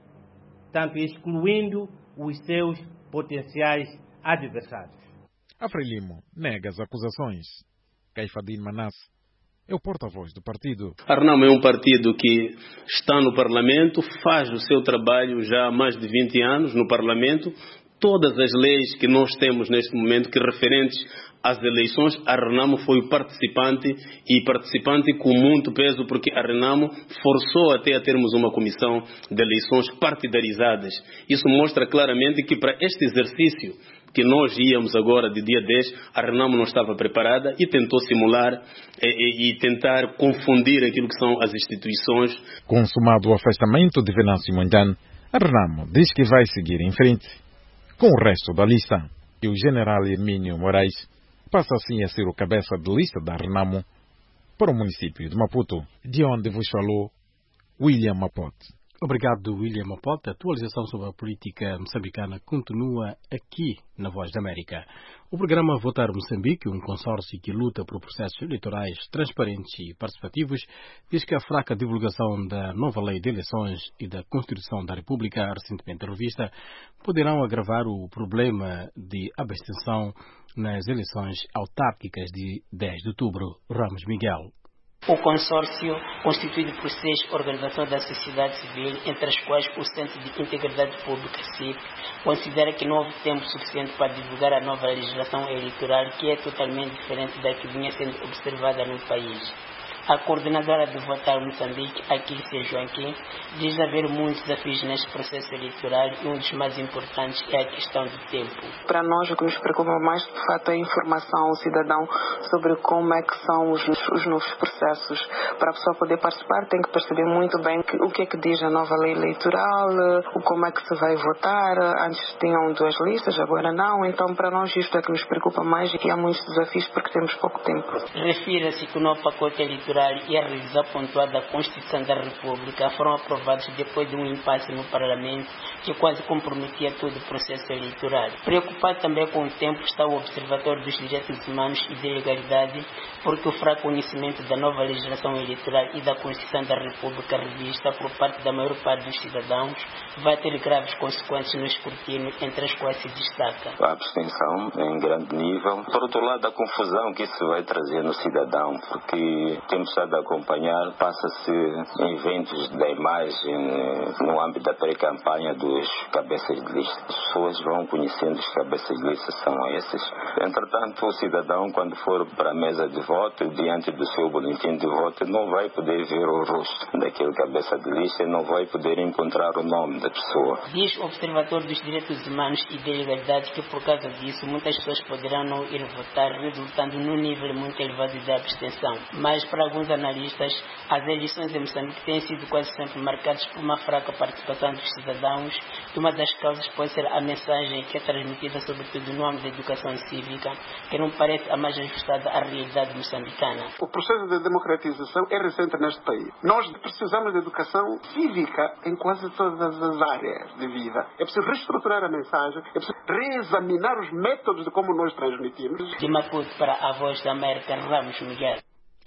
tanto excluindo os seus potenciais adversários. A Frelimo nega as acusações. Caifadine Manasse é o porta-voz do partido. A Renamo é um partido que está no Parlamento, faz o seu trabalho já há mais de vinte anos no Parlamento. Todas as leis que nós temos neste momento, que referentes às eleições, a Renamo foi o participante, e participante com muito peso, porque a Renamo forçou até a termos uma comissão de eleições partidarizadas. Isso mostra claramente que para este exercício que nós íamos agora de dia dez, a Renamo não estava preparada e tentou simular e, e, e tentar confundir aquilo que são as instituições. Consumado o afastamento de Venâncio Mondlane, a Renamo diz que vai seguir em frente com o resto da lista. E o general Hermínio Moraes passa assim a ser o cabeça de lista da Renamo para o município de Maputo, de onde vos falou William Mopote. Obrigado, William Mopote. A atualização sobre a política moçambicana continua aqui na Voz da América. O programa Votar Moçambique, um consórcio que luta por processos eleitorais transparentes e participativos, diz que a fraca divulgação da nova lei de eleições e da Constituição da República, recentemente revista, poderão agravar o problema de abstenção nas eleições autárquicas de dez de outubro. Ramos Miguel. O consórcio, constituído por seis organizações da sociedade civil, entre as quais o Centro de Integridade Pública, C I P, considera que não houve tempo suficiente para divulgar a nova legislação eleitoral, que é totalmente diferente da que vinha sendo observada no país. A coordenadora do Votar Moçambique, Aquilce Joaquim, diz haver muitos desafios neste processo eleitoral e um dos mais importantes é a questão do tempo. Para nós, o que nos preocupa mais, de fato, é a informação ao cidadão sobre como é que são os, os novos processos. Para a pessoa poder participar, tem que perceber muito bem que, o que é que diz a nova lei eleitoral, o como é que se vai votar. Antes tinham duas listas, agora não. Então, para nós, isto é que nos preocupa mais e há muitos desafios porque temos pouco tempo. Refira-se que o novo pacote eleitoral e a revisão pontual da Constituição da República foram aprovados depois de um impasse no Parlamento que quase comprometia todo o processo eleitoral. Preocupado também com o tempo está o Observatório dos Direitos Humanos e da Legalidade, porque o fraco conhecimento da nova legislação eleitoral e da Constituição da República revista por parte da maior parte dos cidadãos vai ter graves consequências no escrutínio, entre as quais se destaca a abstenção em grande nível. Por outro lado, a confusão que isso vai trazer no cidadão, porque temos estado a acompanhar, passa-se em eventos da imagem no âmbito da pré-campanha dos cabeças de lista. As pessoas vão conhecendo os cabeças de lista são esses. Entretanto, o cidadão, quando for para a mesa de voto, diante do seu boletim de voto, não vai poder ver o rosto daquele cabeça de lista e não vai poder encontrar o nome da pessoa. Diz o Observatório dos Direitos Humanos e da Legalidade que, por causa disso, muitas pessoas poderão não ir votar, resultando num nível muito elevado de abstenção. Mas, para alguns analistas, as eleições em Moçambique têm sido quase sempre marcadas por uma fraca participação dos cidadãos, e uma das causas pode ser a mensagem que é transmitida, sobretudo no âmbito da educação cívica, que não parece a mais ajustada à realidade moçambicana. O processo de democratização é recente neste país. Nós precisamos de educação cívica em quase todas as áreas de vida. É preciso reestruturar a mensagem, é preciso reexaminar os métodos de como nós transmitimos. De Maputo para a Voz da América, Ramos Miguel.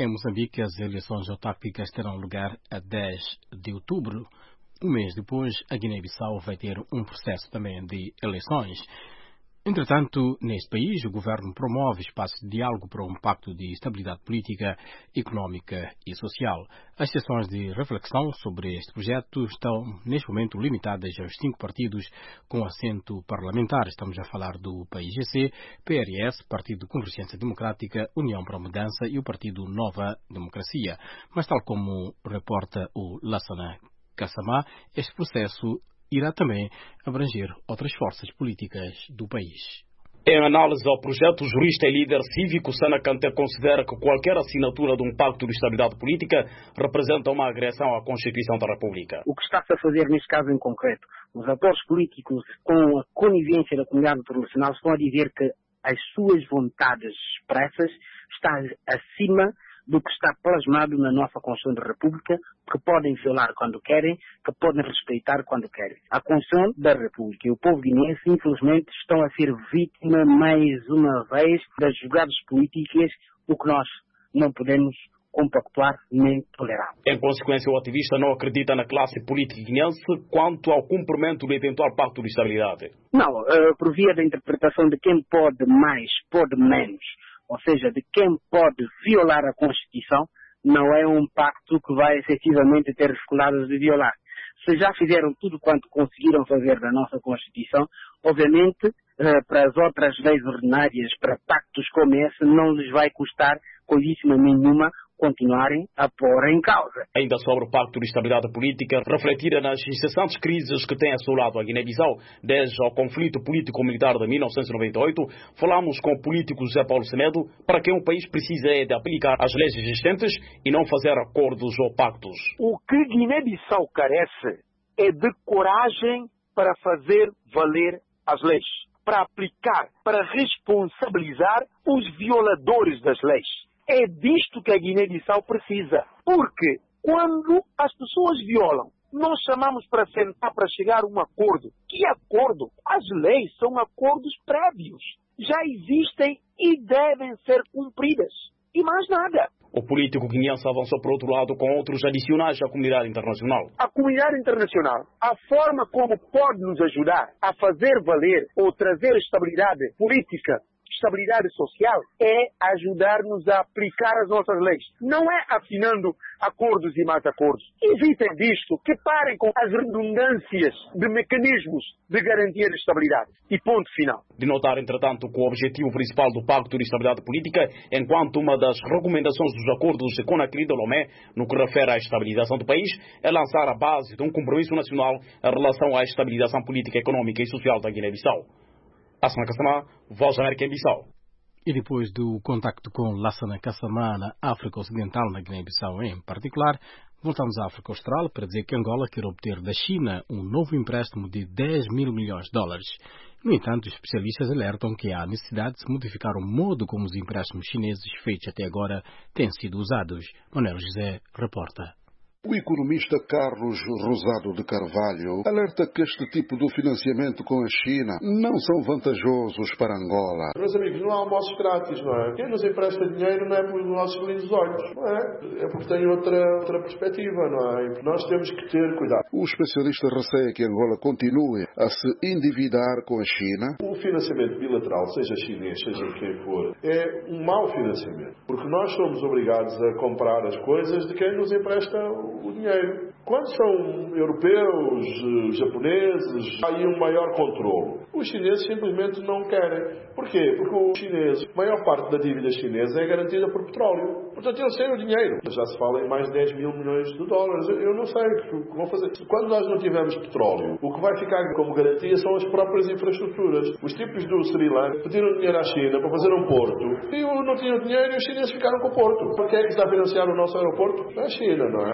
Em Moçambique, as eleições autárquicas terão lugar a dez de outubro. Um mês depois, a Guiné-Bissau vai ter um processo também de eleições. Entretanto, neste país, o governo promove espaços de diálogo para um pacto de estabilidade política, económica e social. As sessões de reflexão sobre este projeto estão, neste momento, limitadas aos cinco partidos com assento parlamentar. Estamos a falar do P I G C, P R S, Partido de Convergência Democrática, União para a Mudança e o Partido Nova Democracia. Mas, tal como reporta o Lassana Kassamá, este processo irá também abranger outras forças políticas do país. Em análise ao projeto, o jurista e líder cívico Sana Kanté considera que qualquer assinatura de um pacto de estabilidade política representa uma agressão à Constituição da República. O que está-se a fazer neste caso em concreto, os atores políticos com a conivência da comunidade internacional estão a dizer que as suas vontades expressas estão acima do que está plasmado na nossa Constituição da República, que podem violar quando querem, que podem respeitar quando querem. A Constituição da República e o povo guineense, infelizmente, estão a ser vítima mais uma vez das jogadas políticas, o que nós não podemos compactuar nem tolerar. Em consequência, o ativista não acredita na classe política guineense quanto ao cumprimento do eventual pacto de estabilidade. Não, uh, por via da interpretação de quem pode mais, pode menos, ou seja, de quem pode violar a Constituição, não é um pacto que vai efetivamente ter escoladas de violar. Se já fizeram tudo quanto conseguiram fazer da nossa Constituição, obviamente, para as outras leis ordinárias, para pactos como esse, não lhes vai custar coisíssima nenhuma continuarem a pôr em causa. Ainda sobre o Pacto de Estabilidade Política, refletida nas incessantes crises que têm assolado a Guiné-Bissau desde o conflito político-militar de mil novecentos e noventa e oito, falamos com o político José Paulo Semedo para que um país precisa é de aplicar as leis existentes e não fazer acordos ou pactos. O que Guiné-Bissau carece é de coragem para fazer valer as leis, para aplicar, para responsabilizar os violadores das leis. É disto que a Guiné-Bissau precisa. Porque quando as pessoas violam, nós chamamos para sentar, para chegar a um acordo. Que acordo? As leis são acordos prévios. Já existem e devem ser cumpridas. E mais nada. O político guineense avançou por outro lado com outros adicionais à comunidade internacional. A comunidade internacional, a forma como pode nos ajudar a fazer valer ou trazer estabilidade política, estabilidade social, é ajudar-nos a aplicar as nossas leis. Não é afinando acordos e mais acordos. Evitem disto, que parem com as redundâncias de mecanismos de garantia de estabilidade. E ponto final. De notar, entretanto, que o objetivo principal do Pacto de Estabilidade Política, enquanto uma das recomendações dos acordos de Conakry de Lomé, no que refere à estabilização do país, é lançar a base de um compromisso nacional em relação à estabilização política, económica e social da Guiné-Bissau. Lassana Kassamá, Voz da América em Bissau. E depois do contacto com Lassana Kassamá na África Ocidental, na Guiné-Bissau em particular, voltamos à África Austral para dizer que Angola quer obter da China um novo empréstimo de dez mil milhões de dólares. No entanto, os especialistas alertam que há necessidade de se modificar o modo como os empréstimos chineses feitos até agora têm sido usados. Manuel José reporta. O economista Carlos Rosado de Carvalho alerta que este tipo de financiamento com a China não são vantajosos para Angola. Meus amigos, não há almoços grátis, não é? Quem nos empresta dinheiro não é pelos nossos lindos olhos, não é? É porque tem outra, outra perspectiva, não é? E nós temos que ter cuidado. O especialista receia que Angola continue a se endividar com a China. O financiamento bilateral, seja chinês, seja quem for, é um mau financiamento. Porque nós somos obrigados a comprar as coisas de quem nos empresta o dinheiro. Quando são europeus, japoneses, há aí um maior controle. Os chineses simplesmente não querem. Porquê? Porque os chineses, a maior parte da dívida chinesa é garantida por petróleo. Portanto, eles têm o dinheiro. Já se fala em mais de dez mil milhões de dólares. Eu não sei o que vão fazer. Quando nós não tivermos petróleo, o que vai ficar como garantia são as próprias infraestruturas. Os tipos do Sri Lanka pediram dinheiro à China para fazer um porto. E não tinham dinheiro e os chineses ficaram com o porto. Quem é que está a financiar o nosso aeroporto? É a China, não é?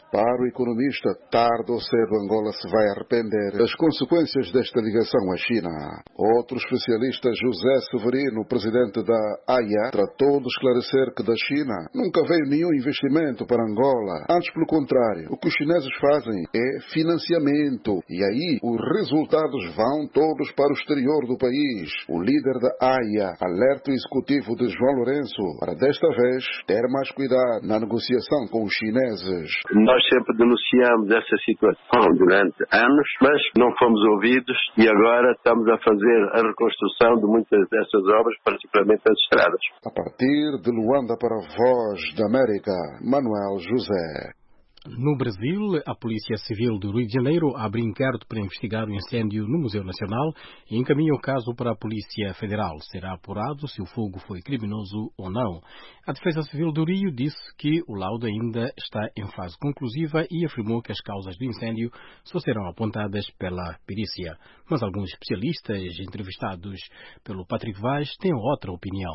Para o economista, tarde ou cedo Angola se vai arrepender das consequências desta ligação à China. Outro especialista, José Severino, presidente da A I A, tratou de esclarecer que da China nunca veio nenhum investimento para Angola. Antes, pelo contrário, o que os chineses fazem é financiamento. E aí, os resultados vão todos para o exterior do país. O líder da A I A alerta o executivo de João Lourenço para desta vez ter mais cuidado na negociação com os chineses. Nós sempre denunciamos essa situação durante anos, mas não fomos ouvidos e agora estamos a fazer a reconstrução de muitas dessas obras, principalmente as estradas. A partir de Luanda para a Voz da América, Manuel José. No Brasil, a Polícia Civil do Rio de Janeiro abre inquérito para investigar o incêndio no Museu Nacional e encaminha o caso para a Polícia Federal. Será apurado se o fogo foi criminoso ou não. A Defesa Civil do Rio disse que o laudo ainda está em fase conclusiva e afirmou que as causas do incêndio só serão apontadas pela perícia. Mas alguns especialistas entrevistados pelo Patrick Vaz têm outra opinião.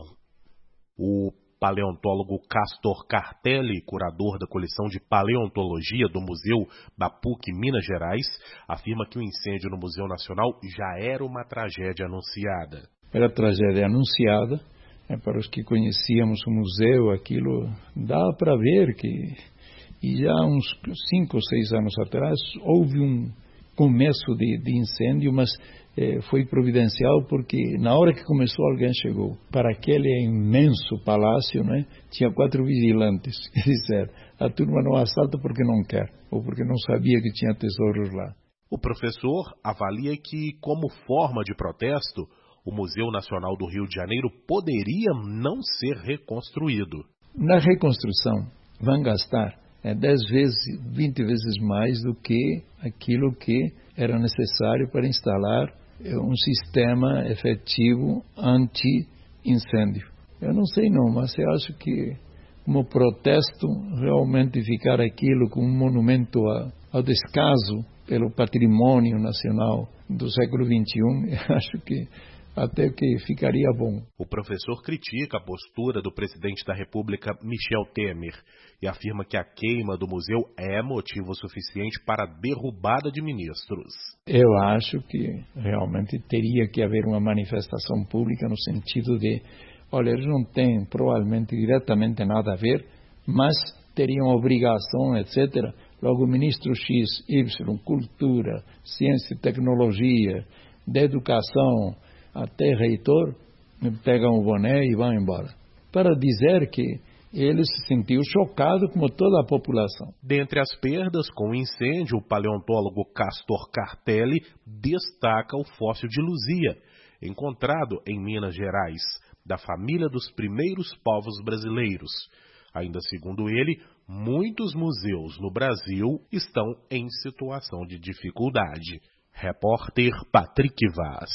O paleontólogo Castor Cartelli, curador da coleção de paleontologia do Museu da P U C Minas Gerais, afirma que o incêndio no Museu Nacional já era uma tragédia anunciada. Era tragédia anunciada, é, para os que conhecíamos o museu, aquilo dá para ver que e já uns cinco ou seis anos atrás houve um começo de, de incêndio, mas eh, foi providencial porque na hora que começou alguém chegou para aquele imenso palácio, né? Tinha quatro vigilantes que disseram: a turma não assalta porque não quer ou porque não sabia que tinha tesouros lá. O professor avalia que, como forma de protesto, o Museu Nacional do Rio de Janeiro poderia não ser reconstruído. Na reconstrução vão gastar é, dez vezes, vinte vezes mais do que aquilo que era necessário para instalar é, um sistema efetivo anti-incêndio. Eu não sei não, mas eu acho que como protesto realmente ficar aquilo como um monumento a, ao descaso pelo patrimônio nacional do século vinte e um, eu acho que até que ficaria bom. O professor critica a postura do presidente da República, Michel Temer, e afirma que a queima do museu é motivo suficiente para a derrubada de ministros. Eu acho que realmente teria que haver uma manifestação pública no sentido de, olha, eles não têm provavelmente diretamente nada a ver, mas teriam obrigação, etcétera. Logo, o ministro X, Y, Cultura, Ciência e Tecnologia, da Educação, até reitor, pegam o boné e vão embora. Para dizer que ele se sentiu chocado como toda a população. Dentre as perdas com o incêndio, o paleontólogo Castor Cartelli destaca o fóssil de Luzia, encontrado em Minas Gerais, da família dos primeiros povos brasileiros. Ainda segundo ele, muitos museus no Brasil estão em situação de dificuldade. Repórter Patrick Vaz.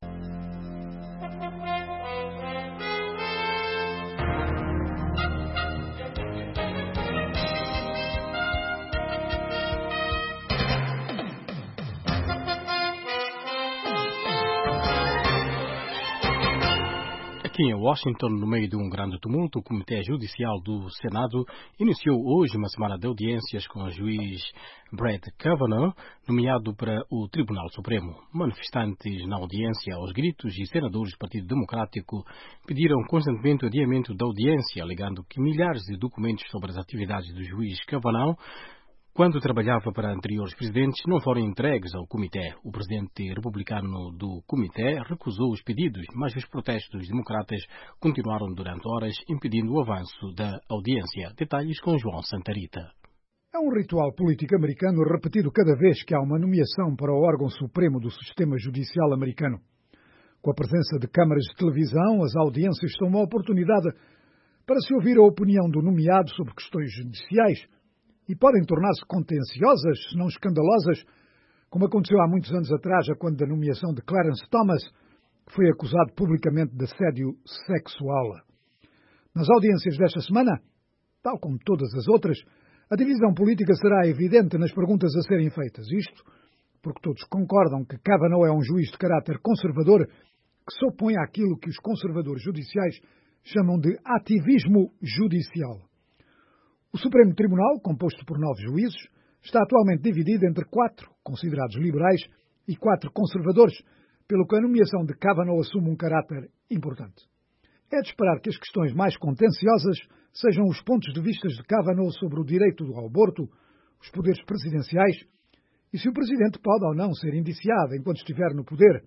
Aqui em Washington, no meio de um grande tumulto, o Comitê Judicial do Senado iniciou hoje uma semana de audiências com o juiz Brett Kavanaugh, nomeado para o Tribunal Supremo. Manifestantes na audiência aos gritos e senadores do Partido Democrático pediram constantemente o adiamento da audiência, alegando que milhares de documentos sobre as atividades do juiz Kavanaugh, quando trabalhava para anteriores presidentes, não foram entregues ao Comitê. O presidente republicano do Comitê recusou os pedidos, mas os protestos democratas continuaram durante horas, impedindo o avanço da audiência. Detalhes com João Santarita. É um ritual político americano repetido cada vez que há uma nomeação para o órgão supremo do sistema judicial americano. Com a presença de câmaras de televisão, as audiências são uma oportunidade para se ouvir a opinião do nomeado sobre questões judiciais e podem tornar-se contenciosas, se não escandalosas, como aconteceu há muitos anos atrás, quando a nomeação de Clarence Thomas foi acusado publicamente de assédio sexual. Nas audiências desta semana, tal como todas as outras, a divisão política será evidente nas perguntas a serem feitas. Isto porque todos concordam que Kavanaugh é um juiz de caráter conservador que se opõe àquilo que os conservadores judiciais chamam de ativismo judicial. O Supremo Tribunal, composto por nove juízes, está atualmente dividida entre quatro considerados liberais e quatro conservadores, pelo que a nomeação de Kavanaugh assume um caráter importante. É de esperar que as questões mais contenciosas sejam os pontos de vista de Kavanaugh sobre o direito ao aborto, os poderes presidenciais e se o presidente pode ou não ser indiciado enquanto estiver no poder,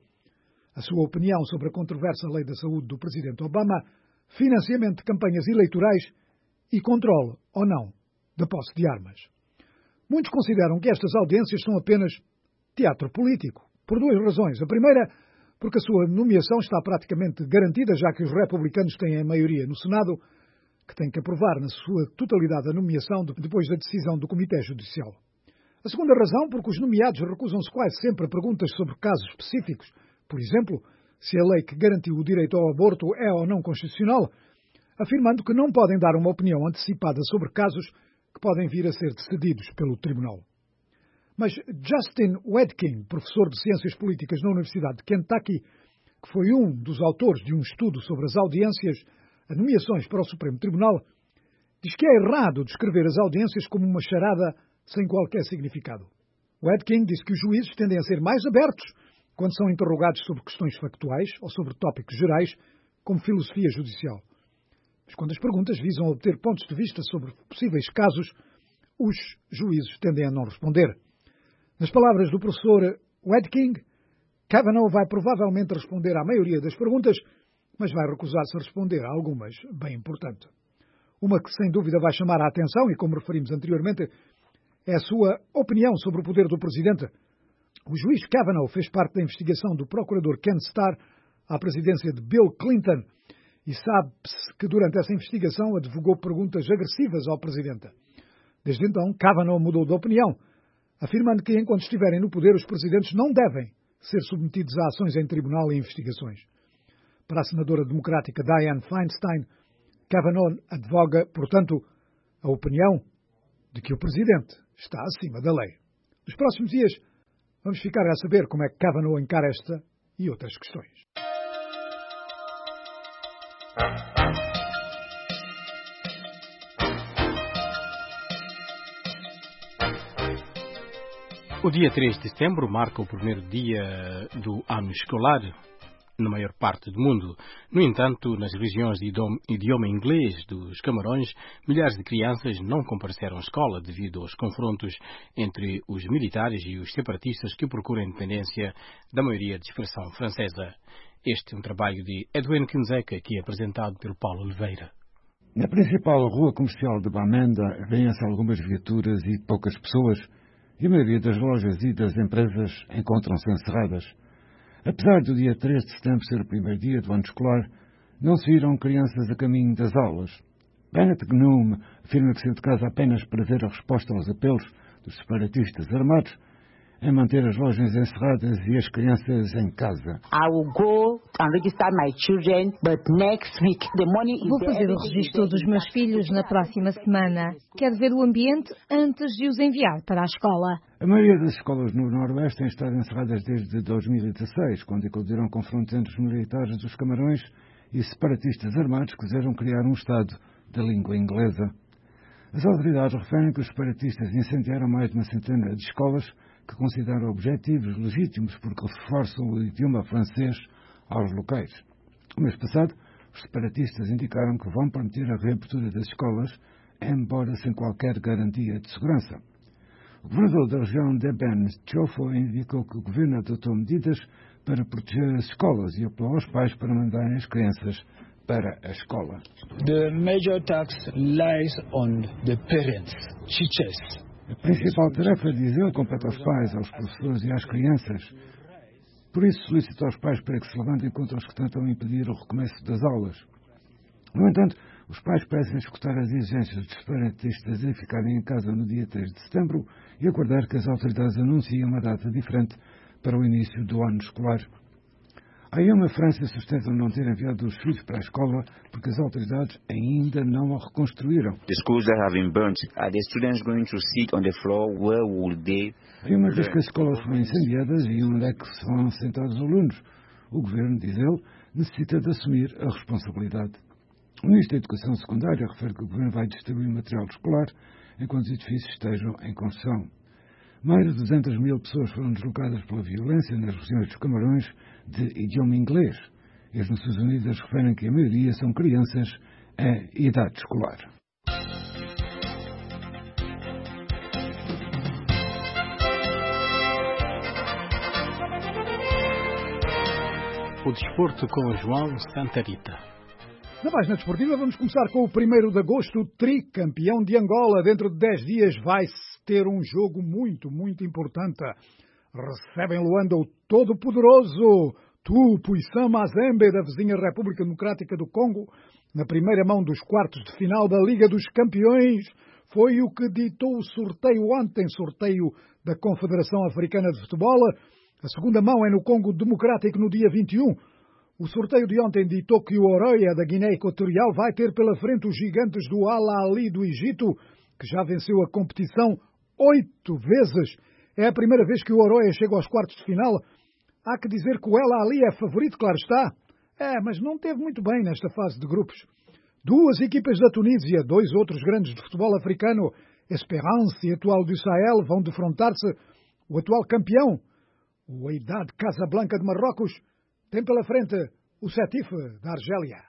a sua opinião sobre a controversa lei da saúde do presidente Obama, financiamento de campanhas eleitorais e controle ou não da posse de armas. Muitos consideram que estas audiências são apenas teatro político, por duas razões. A primeira, porque a sua nomeação está praticamente garantida, já que os republicanos têm a maioria no Senado, que tem que aprovar na sua totalidade a nomeação depois da decisão do Comitê Judicial. A segunda razão, porque os nomeados recusam-se quase sempre a perguntas sobre casos específicos. Por exemplo, se a lei que garantiu o direito ao aborto é ou não constitucional, afirmando que não podem dar uma opinião antecipada sobre casos que podem vir a ser decididos pelo Tribunal. Mas Justin Wedking, professor de Ciências Políticas na Universidade de Kentucky, que foi um dos autores de um estudo sobre as audiências, as nomeações para o Supremo Tribunal, diz que é errado descrever as audiências como uma charada sem qualquer significado. Wedking diz que os juízes tendem a ser mais abertos quando são interrogados sobre questões factuais ou sobre tópicos gerais, como filosofia judicial. Mas quando as perguntas visam obter pontos de vista sobre possíveis casos, os juízes tendem a não responder. Nas palavras do professor Wedking, Kavanaugh vai provavelmente responder à maioria das perguntas, mas vai recusar-se a responder a algumas bem importantes. Uma que sem dúvida vai chamar a atenção, e como referimos anteriormente, é a sua opinião sobre o poder do Presidente. O juiz Kavanaugh fez parte da investigação do procurador Ken Starr à presidência de Bill Clinton e sabe-se que durante essa investigação advogou perguntas agressivas ao Presidente. Desde então, Kavanaugh mudou de opinião, afirmando que enquanto estiverem no poder os presidentes não devem ser submetidos a ações em tribunal e investigações. Para a senadora democrática Dianne Feinstein, Kavanaugh advoga, portanto, a opinião de que o Presidente está acima da lei. Nos próximos dias, vamos ficar a saber como é que Kavanaugh encara esta e outras questões. O dia três de setembro marca o primeiro dia do ano escolar na maior parte do mundo. No entanto, nas regiões de idioma inglês dos Camarões, milhares de crianças não compareceram à escola devido aos confrontos entre os militares e os separatistas que procuram a independência da maioria de expressão francesa. Este é um trabalho de Edwin Kinzeca, que é apresentado pelo Paulo Oliveira. Na principal rua comercial de Bamenda, vêem-se algumas viaturas e poucas pessoas, e a maioria das lojas e das empresas encontram-se encerradas. Apesar do dia três de setembro ser o primeiro dia do ano escolar, não se viram crianças a caminho das aulas. Bennett Gnome afirma que saiu de casa apenas para ver a resposta aos apelos dos separatistas armados em manter as lojas encerradas e as crianças em casa. Vou fazer o registro dos meus filhos na próxima semana. Quero ver o ambiente antes de os enviar para a escola. A maioria das escolas no Noroeste têm estado encerradas desde dois mil e dezasseis, quando eclodiram confrontos entre os militares dos Camarões e separatistas armados que desejam criar um Estado da língua inglesa. As autoridades referem que os separatistas incendiaram mais de uma centena de escolas que consideram objetivos legítimos porque reforçam o idioma francês aos locais. No mês passado, os separatistas indicaram que vão permitir a reabertura das escolas, embora sem qualquer garantia de segurança. O governador da região de Ben Chofo indicou que o governo adotou medidas para proteger as escolas e apelou aos pais para mandarem as crianças para a escola. The major tax lies on the parents, teachers. A principal tarefa, diz ele, compete aos pais, aos professores e às crianças. Por isso, solicita aos pais para que se levantem contra os que tentam impedir o recomeço das aulas. No entanto, os pais parecem escutar as exigências dos separatistas de ficarem em casa no dia três de setembro e aguardar que as autoridades anunciem uma data diferente para o início do ano escolar. A I A M A França sustenta não ter enviado os filhos para a escola porque as autoridades ainda não a reconstruíram. The schools that have been burnt, are the students going to sit on the floor? Where will they? A I A M A diz que as escolas foram incendiadas e onde é que se vão sentar os alunos. O governo, diz ele, necessita de assumir a responsabilidade. O Ministro da Educação Secundária refere que o governo vai distribuir material escolar enquanto os edifícios estejam em construção. Mais de duzentas mil pessoas foram deslocadas pela violência nas regiões dos Camarões de idioma inglês. E as Nações Unidas referem que a maioria são crianças em idade escolar. O desporto com João Santa Rita. Na página desportiva vamos começar com o primeiro de agosto, o tricampeão de Angola. Dentro de dez dias vai-se ter um jogo muito, muito importante. Recebem Luanda o todo-poderoso Tupuição Mazembe da vizinha República Democrática do Congo. Na primeira mão dos quartos de final da Liga dos Campeões. Foi o que ditou o sorteio ontem, sorteio da Confederação Africana de Futebol. A segunda mão é no Congo Democrático no dia vinte e um. O sorteio de ontem ditou que o Oroya da Guiné Equatorial vai ter pela frente os gigantes do Al-Ahly do Egito, que já venceu a competição oito vezes. É a primeira vez que o Oroya chega aos quartos de final. Há que dizer que o Al-Ahly é favorito, claro está. É, mas não teve muito bem nesta fase de grupos. Duas equipas da Tunísia, dois outros grandes de futebol africano, Esperance e Etoile du Sahel, vão defrontar-se. O atual campeão, o Wydad Casablanca de Marrocos, tem pela frente o Sétif da Argélia.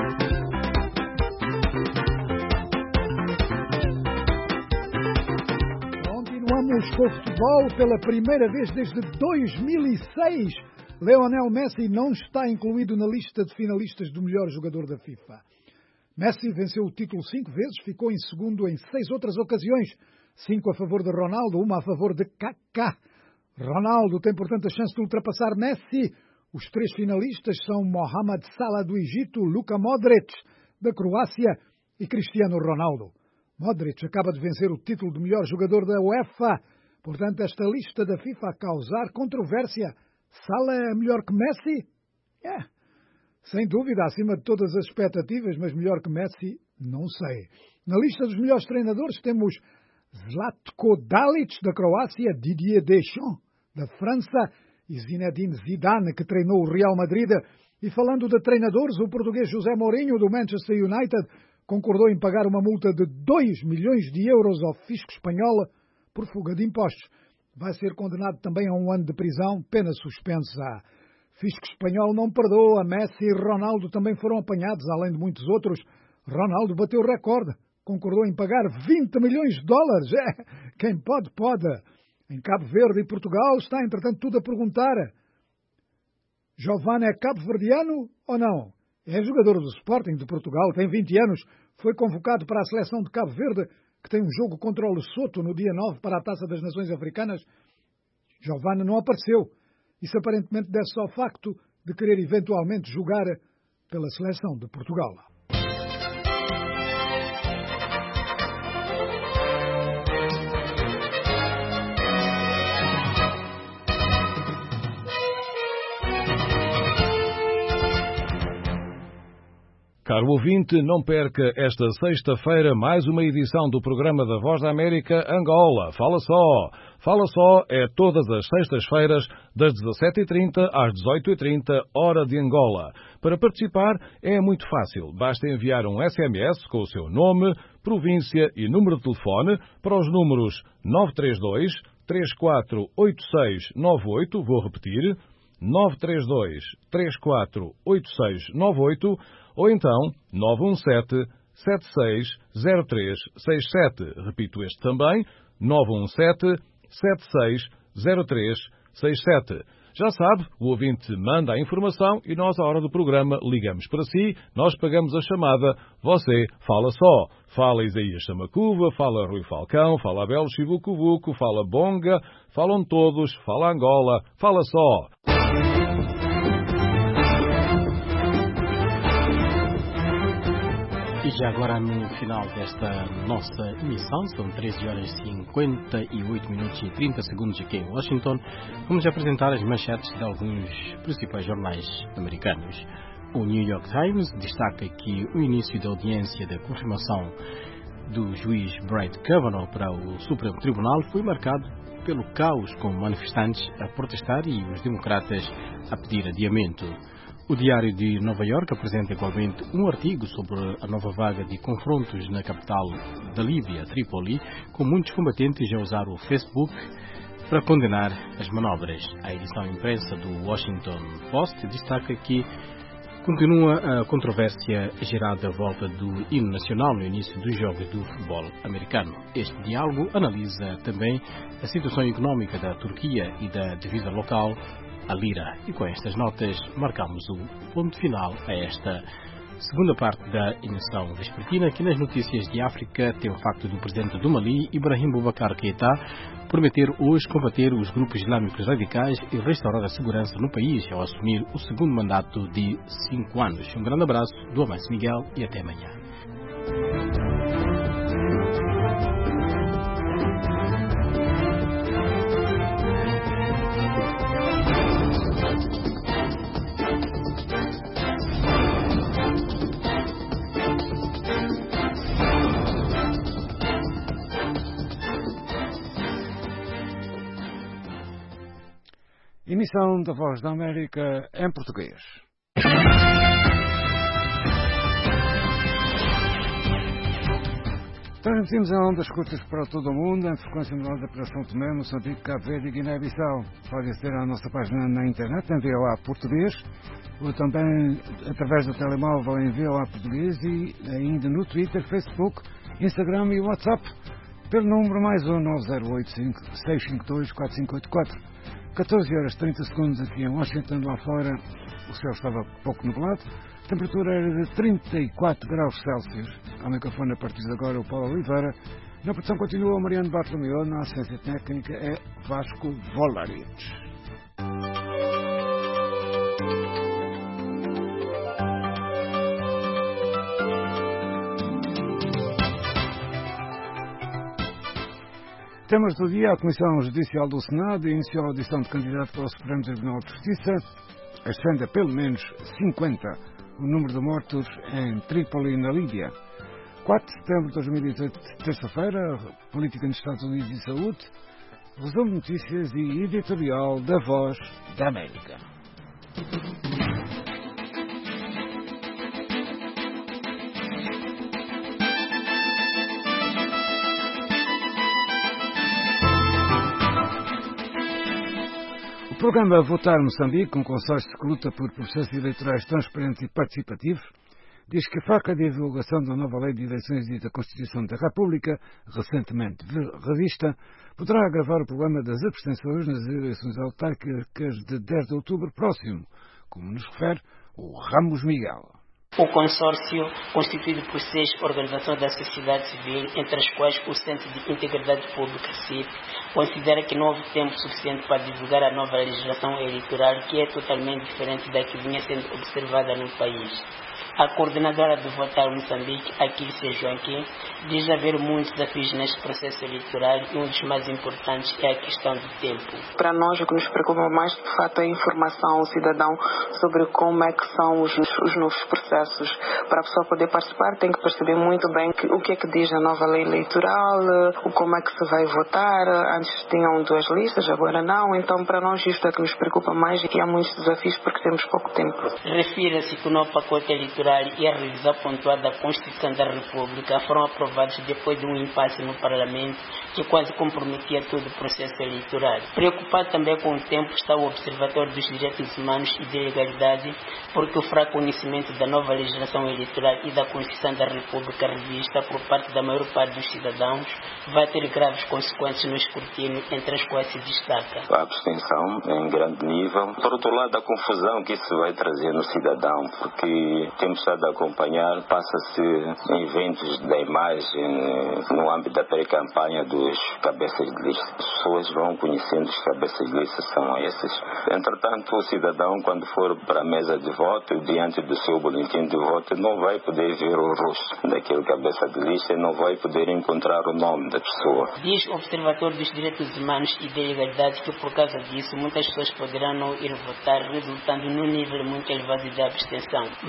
Continuamos com o futebol pela primeira vez desde dois mil e seis. Lionel Messi não está incluído na lista de finalistas do melhor jogador da FIFA. Messi venceu o título cinco vezes, ficou em segundo em seis outras ocasiões. Cinco a favor de Ronaldo, uma a favor de Kaká. Ronaldo tem, portanto, a chance de ultrapassar Messi. Os três finalistas são Mohamed Salah do Egito, Luka Modric da Croácia e Cristiano Ronaldo. Modric acaba de vencer o título de melhor jogador da UEFA. Portanto, esta lista da FIFA a causar controvérsia. Salah é melhor que Messi? É, sem dúvida, acima de todas as expectativas, mas melhor que Messi, não sei. Na lista dos melhores treinadores temos Zlatko Dalic da Croácia, Didier Deschamps da França e Zinedine Zidane, que treinou o Real Madrid. E falando de treinadores, o português José Mourinho, do Manchester United, concordou em pagar uma multa de dois milhões de euros ao fisco espanhol por fuga de impostos. Vai ser condenado também a um ano de prisão, pena suspensa. Fisco espanhol não perdoa. Messi e Ronaldo também foram apanhados, além de muitos outros. Ronaldo bateu o recorde. Concordou em pagar vinte milhões de dólares. É, quem pode, pode. Em Cabo Verde e Portugal está, entretanto, tudo a perguntar. Giovanni é cabo-verdiano ou não? É jogador do Sporting de Portugal, tem vinte anos. Foi convocado para a seleção de Cabo Verde, que tem um jogo contra o Lesoto no dia nove para a Taça das Nações Africanas. Giovanni não apareceu. Isso aparentemente deve-se ao facto de querer eventualmente jogar pela seleção de Portugal. Caro ouvinte, não perca esta sexta-feira mais uma edição do programa da Voz da América Angola. Fala só! Fala só é todas as sextas-feiras, das dezassete e trinta às dezoito e trinta, hora de Angola. Para participar é muito fácil. Basta enviar um S M S com o seu nome, província e número de telefone para os números nove três dois, três quatro oito seis nove oito, vou repetir, nove três dois, três quatro oito seis nove oito, ou então nove um sete, sete seis zero três seis sete. Repito este também, nove um sete, sete seis zero três seis sete. Já sabe, o ouvinte manda a informação e nós, à hora do programa, ligamos para si, nós pagamos a chamada, você fala só. Fala Isaías Samacuva, fala Rui Falcão, fala Abel Chivucuvuco, fala Bonga, falam todos, fala Angola, fala só. E já agora, no final desta nossa emissão, são treze horas e cinquenta e oito minutos e trinta segundos aqui em Washington, vamos apresentar as manchetes de alguns principais jornais americanos. O New York Times destaca que o início da audiência da confirmação do juiz Brett Kavanaugh para o Supremo Tribunal foi marcado pelo caos, com manifestantes a protestar e os democratas a pedir adiamento. O Diário de Nova York apresenta igualmente um artigo sobre a nova vaga de confrontos na capital da Líbia, Trípoli, com muitos combatentes a usar o Facebook para condenar as manobras. A edição impressa do Washington Post destaca que continua a controvérsia gerada à volta do hino nacional no início dos jogos do futebol americano. Este diálogo analisa também a situação económica da Turquia e da divisa local, a lira. E com estas notas marcamos o ponto final a esta segunda parte da emissão vespertina, que nas notícias de África tem o facto do presidente do Mali, Ibrahim Boubacar Keïta, prometer hoje combater os grupos islâmicos radicais e restaurar a segurança no país ao assumir o segundo mandato de cinco anos. Um grande abraço do Amancio Miguel e até amanhã. Emissão da Voz da América em português. Transmitimos em ondas curtas para todo o mundo, em frequência modulada para São Tomé, Moçambique, Cabo Verde e Guiné-Bissau. Pode aceder à nossa página na internet em V O A Português, ou também através do telemóvel em V O A Português e ainda no Twitter, Facebook, Instagram e WhatsApp, pelo número mais um nove zero oito cinco, seis cinco dois, quatro cinco oito quatro. catorze horas e trinta segundos aqui em Washington, lá fora o céu estava pouco nublado, a temperatura era de trinta e quatro graus Celsius. Ao microfone a partir de agora o Paulo Oliveira, na produção continua o Mariano Bartolomeu, na assistência técnica é Vasco Volarich. Temas do dia: a Comissão Judicial do Senado iniciou a audição de candidato para o Supremo Tribunal de Justiça, ascende a pelo menos cinquenta o número de mortos em Trípoli, na Líbia. quatro de setembro de dois mil e dezoito, terça-feira, política nos Estados Unidos e saúde, resumo de notícias e editorial da Voz da América. O programa Votar Moçambique, um consórcio que luta por processos eleitorais transparentes e participativos, diz que a fraca divulgação da nova lei de eleições e da Constituição da República, recentemente revista, poderá agravar o problema das abstenções nas eleições autárquicas de dez de outubro próximo, como nos refere o Ramos Miguel. O consórcio, constituído por seis organizações da sociedade civil, entre as quais o Centro de Integridade Pública, C I P, considera que não houve tempo suficiente para divulgar a nova legislação eleitoral, que é totalmente diferente da que vinha sendo observada no país. A coordenadora do Votar Moçambique, Aquilce Joaquim, diz haver muitos desafios neste processo eleitoral e um dos mais importantes é a questão do tempo. Para nós, o que nos preocupa mais, de fato, é a informação ao cidadão sobre como é que são os, os novos processos. Para a pessoa poder participar, tem que perceber muito bem que, o que é que diz a nova lei eleitoral, o como é que se vai votar. Antes tinham duas listas, agora não. Então, para nós, isto é que nos preocupa mais e que há muitos desafios porque temos pouco tempo. Refira-se que o novo pacote eleitoral e a revisão pontual da Constituição da República foram aprovados depois de um impasse no Parlamento que quase comprometia todo o processo eleitoral. Preocupado também com o tempo está o Observatório dos Direitos Humanos e da Legalidade, porque o fraco conhecimento da nova legislação eleitoral e da Constituição da República revista por parte da maior parte dos cidadãos vai ter graves consequências no escrutínio, entre as quais se destaca a abstenção em grande nível. Por outro lado, a confusão que isso vai trazer no cidadão, porque temos estado a acompanhar, passa-se em eventos da imagem no âmbito da pré-campanha dos cabeças de lista. As pessoas vão conhecendo os cabeças de lista, são esses. Entretanto, o cidadão, quando for para a mesa de voto, diante do seu boletim de voto, não vai poder ver o rosto daquele cabeça de lista e não vai poder encontrar o nome da pessoa. Diz o Observatório dos Direitos Humanos e da Legalidade que, por causa disso, muitas pessoas poderão não ir votar, resultando num nível muito elevado de abstenção. Mas, para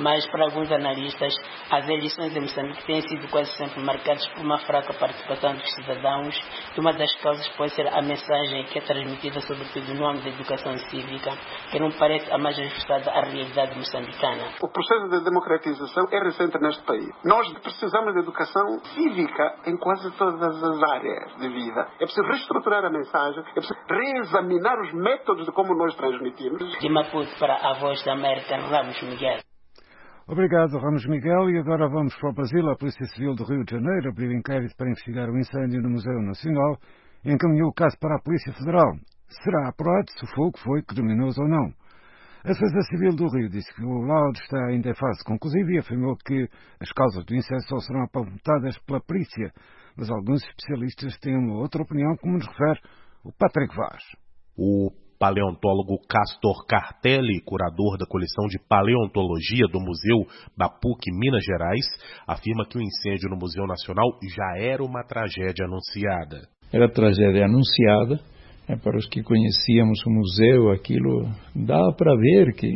alguns analistas, as eleições em Moçambique têm sido quase sempre marcadas por uma fraca participação dos cidadãos, e uma das causas pode ser a mensagem que é transmitida sobretudo no âmbito da educação cívica, que não parece a mais ajustada à realidade moçambicana. O processo de democratização é recente neste país. Nós precisamos de educação cívica em quase todas as áreas de vida. É preciso reestruturar a mensagem, é preciso reexaminar os métodos de como nós transmitimos. De Maputo para a Voz da América, Ramos Miguel. Obrigado, Ramos Miguel. E agora vamos para o Brasil. A Polícia Civil do Rio de Janeiro abriu inquérito para investigar o incêndio no Museu Nacional e encaminhou o caso para a Polícia Federal. Será apurado se o fogo foi criminoso ou não. A Defesa Civil do Rio disse que o laudo está ainda em fase conclusiva e afirmou que as causas do incêndio só serão apontadas pela perícia. Mas alguns especialistas têm uma outra opinião, como nos refere o Patrick Vaz. O paleontólogo Castor Cartelli, curador da coleção de paleontologia do Museu da P U C Minas Gerais, afirma que o incêndio no Museu Nacional já era uma tragédia anunciada. Era tragédia anunciada. É, para os que conhecíamos o museu, aquilo dá para ver que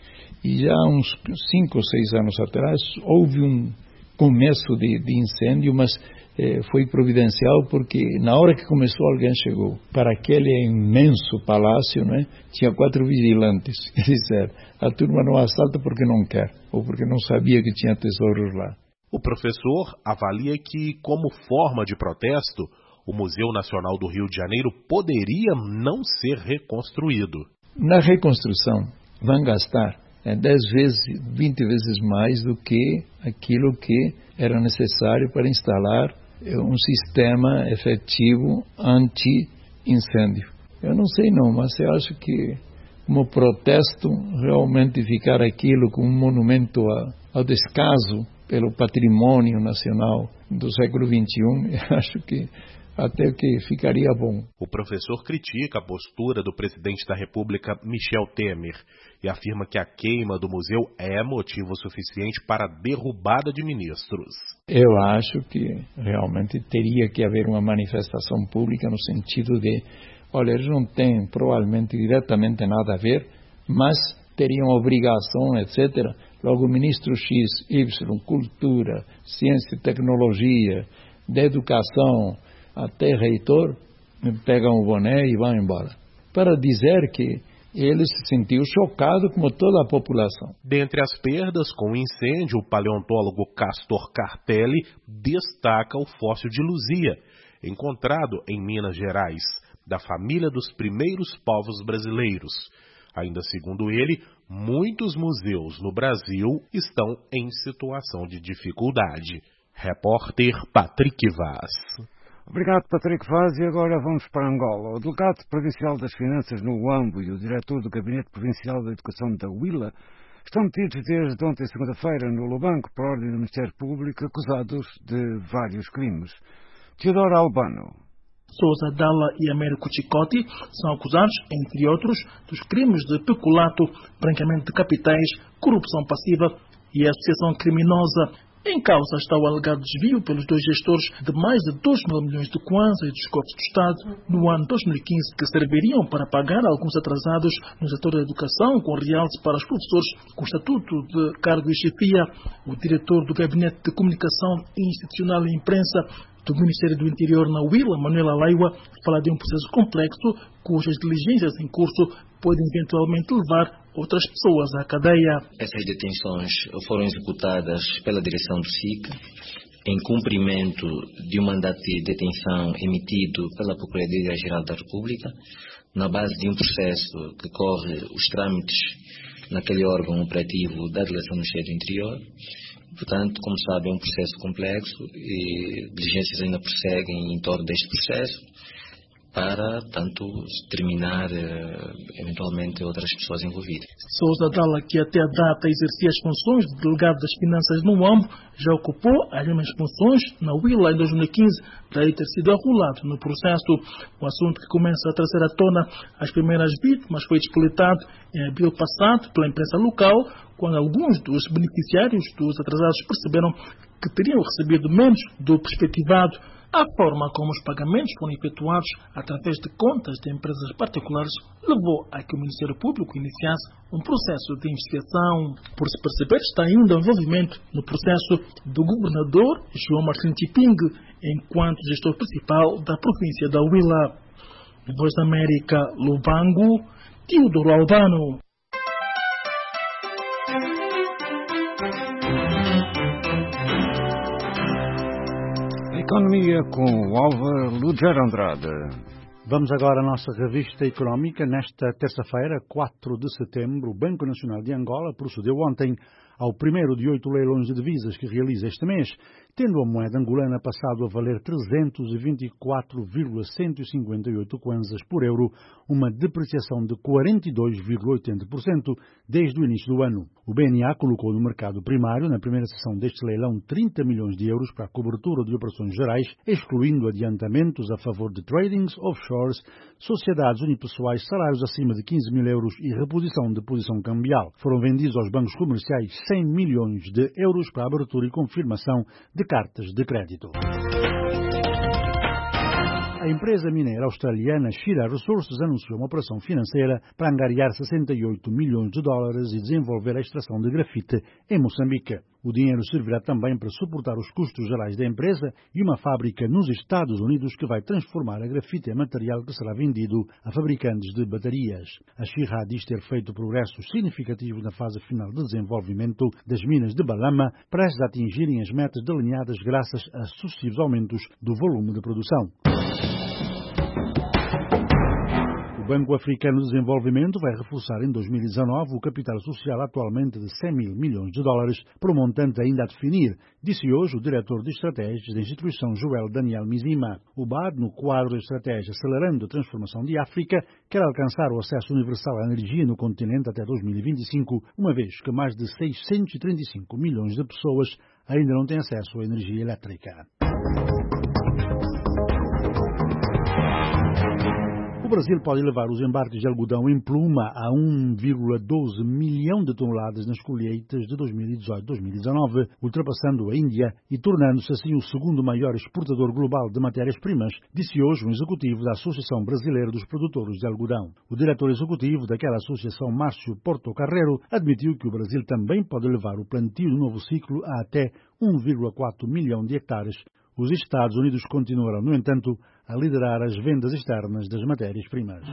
e já há uns cinco ou seis anos atrás houve um começo de, de incêndio, mas eh, foi providencial porque na hora que começou alguém chegou para aquele imenso palácio, né? Tinha quatro vigilantes que disseram: a turma não assalta porque não quer ou porque não sabia que tinha tesouros lá. O professor avalia que, como forma de protesto, o Museu Nacional do Rio de Janeiro poderia não ser reconstruído. Na reconstrução, vão gastar é, dez vezes, vinte vezes mais do que aquilo que era necessário para instalar é, um sistema efetivo anti-incêndio. Eu não sei não, mas eu acho que como protesto, realmente ficar aquilo como um monumento a, ao descaso pelo patrimônio nacional do século vinte e um, eu acho que até que ficaria bom. O professor critica a postura do presidente da República, Michel Temer, e afirma que a queima do museu é motivo suficiente para a derrubada de ministros. Eu acho que realmente teria que haver uma manifestação pública no sentido de, olha, eles não têm provavelmente diretamente nada a ver, mas teriam obrigação, etcétera. Logo, o ministro X, Y, Cultura, Ciência e Tecnologia, da Educação, até reitor, pegam o boné e vão embora. Para dizer que ele se sentiu chocado como toda a população. Dentre as perdas com o incêndio, o paleontólogo Castor Cartelli destaca o fóssil de Luzia, encontrado em Minas Gerais, da família dos primeiros povos brasileiros. Ainda segundo ele, muitos museus no Brasil estão em situação de dificuldade. Repórter Patrick Vaz. Obrigado, Patrick Vaz. E agora vamos para Angola. O delegado provincial das Finanças no Uambo e o diretor do Gabinete Provincial da Educação da Huila estão detidos desde ontem, segunda-feira, no Lubanco, por ordem do Ministério Público, acusados de vários crimes. Teodoro Albano. Sousa Dalla e Américo Chicote são acusados, entre outros, dos crimes de peculato, branqueamento de capitais, corrupção passiva e associação criminosa. Em causa está o alegado desvio pelos dois gestores de mais de dois mil milhões de kwanza e dos cofres do Estado no ano dois mil e quinze, que serviriam para pagar alguns atrasados no setor da educação, com realce para os professores com estatuto de cargo e chefia. O diretor do Gabinete de Comunicação Institucional e Imprensa do Ministério do Interior na Huila, Manuela Laiwa, fala de um processo complexo cujas diligências em curso podem eventualmente levar outras pessoas à cadeia. Essas detenções foram executadas pela direção do S I C em cumprimento de um mandato de detenção emitido pela Procuradoria-Geral da República, na base de um processo que corre os trâmites naquele órgão operativo da Delegação do Ministério do Interior. Portanto, como sabe, é um processo complexo e diligências ainda prosseguem em torno deste processo para, tanto, terminar eh, eventualmente outras pessoas envolvidas. Sousa Dalla, que até a data exercia as funções de delegado das finanças no Uambo, já ocupou as mesmas funções na Huila em dois mil e quinze, daí ter sido arrolado no processo. O assunto que começa a trazer à tona as primeiras vítimas foi despoletado em abril passado pela imprensa local, quando alguns dos beneficiários dos atrasados perceberam que teriam recebido menos do perspectivado. A forma como os pagamentos foram efetuados através de contas de empresas particulares levou a que o Ministério Público iniciasse um processo de investigação. Por se perceber, está ainda envolvimento no processo do governador João Martin Chiping, enquanto gestor principal da província da Huila. Do Voz da América, Lubango, Teodoro Albano. Economia com o Álvaro Lugero Andrade. Vamos agora à nossa revista económica. Nesta terça-feira, quatro de setembro, o Banco Nacional de Angola procedeu ontem ao primeiro de oito leilões de divisas que realiza este mês, tendo a moeda angolana passado a valer trezentos e vinte e quatro vírgula cento e cinquenta e oito kwanzas por euro, uma depreciação de quarenta e dois vírgula oitenta por cento desde o início do ano. O B N A colocou no mercado primário, na primeira sessão deste leilão, trinta milhões de euros para a cobertura de operações gerais, excluindo adiantamentos a favor de tradings, offshores, sociedades unipessoais, salários acima de quinze mil euros e reposição de posição cambial. Foram vendidos aos bancos comerciais cem milhões de euros para a abertura e confirmação de cartas de crédito. A empresa mineira australiana Shira Resources anunciou uma operação financeira para angariar sessenta e oito milhões de dólares e desenvolver a extração de grafite em Moçambique. O dinheiro servirá também para suportar os custos gerais da empresa e uma fábrica nos Estados Unidos que vai transformar a grafite em material que será vendido a fabricantes de baterias. A Shira diz ter feito progressos significativos na fase final de desenvolvimento das minas de Balama, prestes a atingirem as metas delineadas graças a sucessivos aumentos do volume de produção. O Banco Africano de Desenvolvimento vai reforçar em dois mil e dezanove o capital social atualmente de cem mil milhões de dólares, por um montante ainda a definir, disse hoje o diretor de estratégias da instituição Joel Daniel Mizima. O B A D, no quadro da estratégia Acelerando a Transformação de África, quer alcançar o acesso universal à energia no continente até dois mil e vinte e cinco, uma vez que mais de seiscentos e trinta e cinco milhões de pessoas ainda não têm acesso à energia elétrica. O Brasil pode elevar os embarques de algodão em pluma a um vírgula doze milhão de toneladas nas colheitas de dois mil e dezoito a dois mil e dezanove, ultrapassando a Índia e tornando-se assim o segundo maior exportador global de matérias-primas, disse hoje um executivo da Associação Brasileira dos Produtores de Algodão. O diretor executivo daquela associação, Márcio Portocarrero, admitiu que o Brasil também pode levar o plantio do novo ciclo a até um vírgula quatro milhão de hectares. Os Estados Unidos continuarão, no entanto, a liderar as vendas externas das matérias-primas.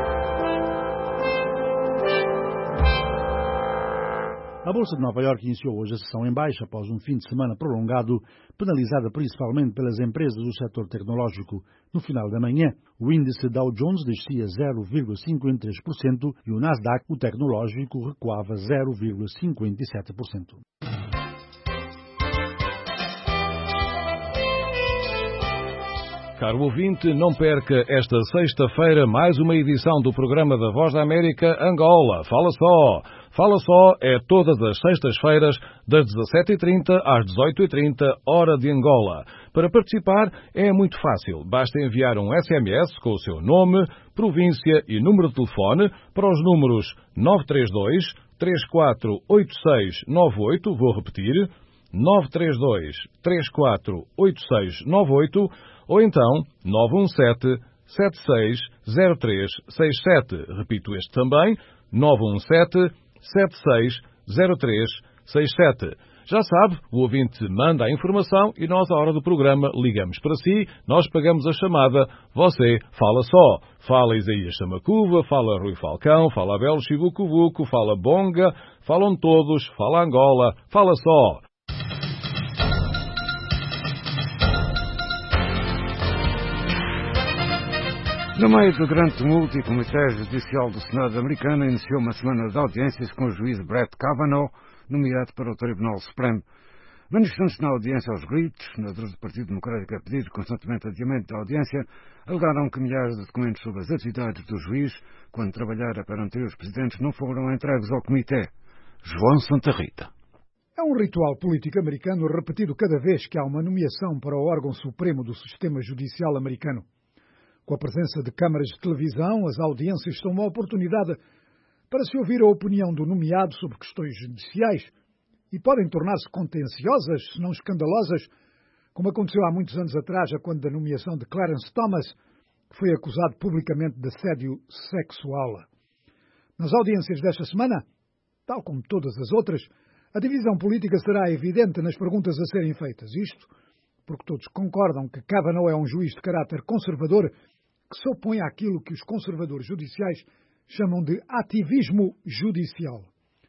A Bolsa de Nova Iorque iniciou hoje a sessão em baixa após um fim de semana prolongado, penalizada principalmente pelas empresas do setor tecnológico. No final da manhã, o índice Dow Jones descia zero vírgula cinquenta e três por cento e o Nasdaq, o tecnológico, recuava zero vírgula cinquenta e sete por cento. Caro ouvinte, não perca esta sexta-feira mais uma edição do programa da Voz da América Angola. Fala só! Fala só é todas as sextas-feiras, das dezassete e trinta às dezoito e trinta, hora de Angola. Para participar é muito fácil. Basta enviar um S M S com o seu nome, província e número de telefone para os números nove três dois, três quatro oito seis nove oito, vou repetir, nove três dois, três quatro oito seis nove oito, ou então nove um sete, sete seis zero três seis sete. Repito este também, nove um sete, sete seis zero três seis sete. Já sabe, o ouvinte manda a informação e nós, à hora do programa, ligamos para si, nós pagamos a chamada, você fala só. Fala Isaías Samacuva, fala Rui Falcão, fala Abel Chibucuvuco, fala Bonga, falam todos, fala Angola, fala só. No meio do grande tumulto, o Comitê Judicial do Senado americano iniciou uma semana de audiências com o juiz Brett Kavanaugh, nomeado para o Tribunal Supremo. Manifestantes na audiência aos gritos, senadores do Partido Democrático a pedir constantemente adiamento da audiência, alegaram que milhares de documentos sobre as atividades do juiz, quando trabalhara para anteriores presidentes, não foram entregues ao Comitê. João Santa Rita. É um ritual político americano repetido cada vez que há uma nomeação para o órgão supremo do sistema judicial americano. Com a presença de câmaras de televisão, as audiências são uma oportunidade para se ouvir a opinião do nomeado sobre questões judiciais e podem tornar-se contenciosas, se não escandalosas, como aconteceu há muitos anos atrás, a quando da nomeação de Clarence Thomas, que foi acusado publicamente de assédio sexual. Nas audiências desta semana, tal como todas as outras, a divisão política será evidente nas perguntas a serem feitas. Isto porque todos concordam que Kavanaugh é um juiz de caráter conservador que se opõe àquilo que os conservadores judiciais chamam de ativismo judicial.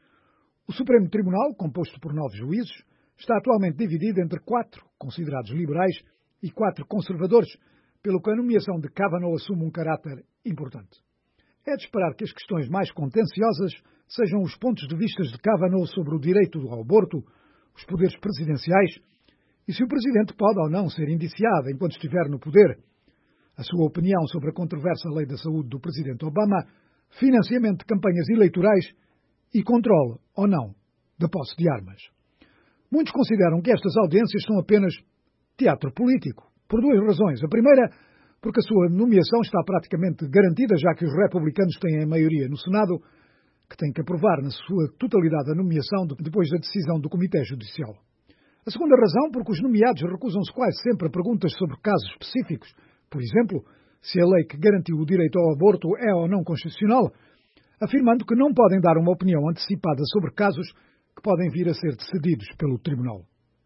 O Supremo Tribunal, composto por nove juízes, está atualmente dividido entre quatro considerados liberais e quatro conservadores, pelo que a nomeação de Kavanaugh assume um caráter importante. É de esperar que as questões mais contenciosas sejam os pontos de vista de Kavanaugh sobre o direito ao aborto, os poderes presidenciais e se o presidente pode ou não ser indiciado enquanto estiver no poder, a sua opinião sobre a controversa lei da saúde do presidente Obama, financiamento de campanhas eleitorais e controle, ou não, da posse de armas. Muitos consideram que estas audiências são apenas teatro político, por duas razões. A primeira, porque a sua nomeação está praticamente garantida, já que os republicanos têm a maioria no Senado, que tem que aprovar na sua totalidade a nomeação depois da decisão do Comitê Judicial. A segunda razão, porque os nomeados recusam-se quase sempre a perguntas sobre casos específicos. Por exemplo, se a lei que garantiu o direito ao aborto é ou não constitucional, afirmando que não podem dar uma opinião antecipada sobre casos que podem vir a ser decididos pelo Tribunal.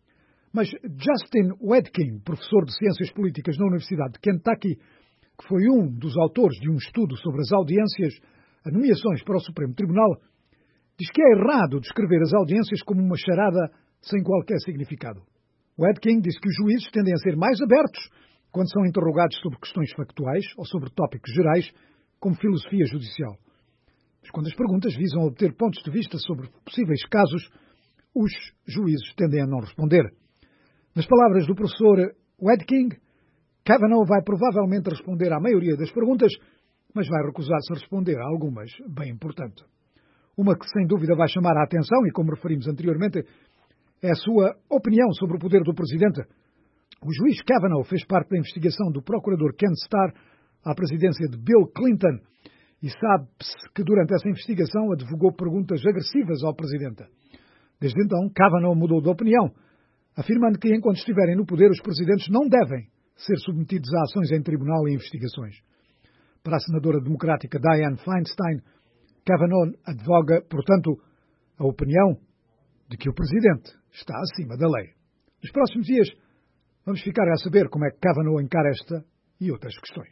Mas Justin Wedkin, professor de Ciências Políticas na Universidade de Kentucky, que foi um dos autores de um estudo sobre as audiências, as nomeações para o Supremo Tribunal, diz que é errado descrever as audiências como uma charada sem qualquer significado. Wedkin diz que os juízes tendem a ser mais abertos quando são interrogados sobre questões factuais ou sobre tópicos gerais, como filosofia judicial. Mas quando as perguntas visam obter pontos de vista sobre possíveis casos, os juízes tendem a não responder. Nas palavras do professor Wedkin, Kavanaugh vai provavelmente responder à maioria das perguntas, mas vai recusar-se a responder a algumas bem importantes. Uma que sem dúvida vai chamar a atenção, e como referimos anteriormente, é a sua opinião sobre o poder do Presidente. O juiz Kavanaugh fez parte da investigação do procurador Ken Starr à presidência de Bill Clinton e sabe-se que durante essa investigação advogou perguntas agressivas ao Presidente. Desde então, Kavanaugh mudou de opinião, afirmando que enquanto estiverem no poder os presidentes não devem ser submetidos a ações em tribunal e investigações. Para a senadora democrática Dianne Feinstein, Kavanaugh advoga, portanto, a opinião de que o Presidente está acima da lei. Nos próximos dias, vamos ficar a saber como é que Kavanaugh encara esta e outras questões.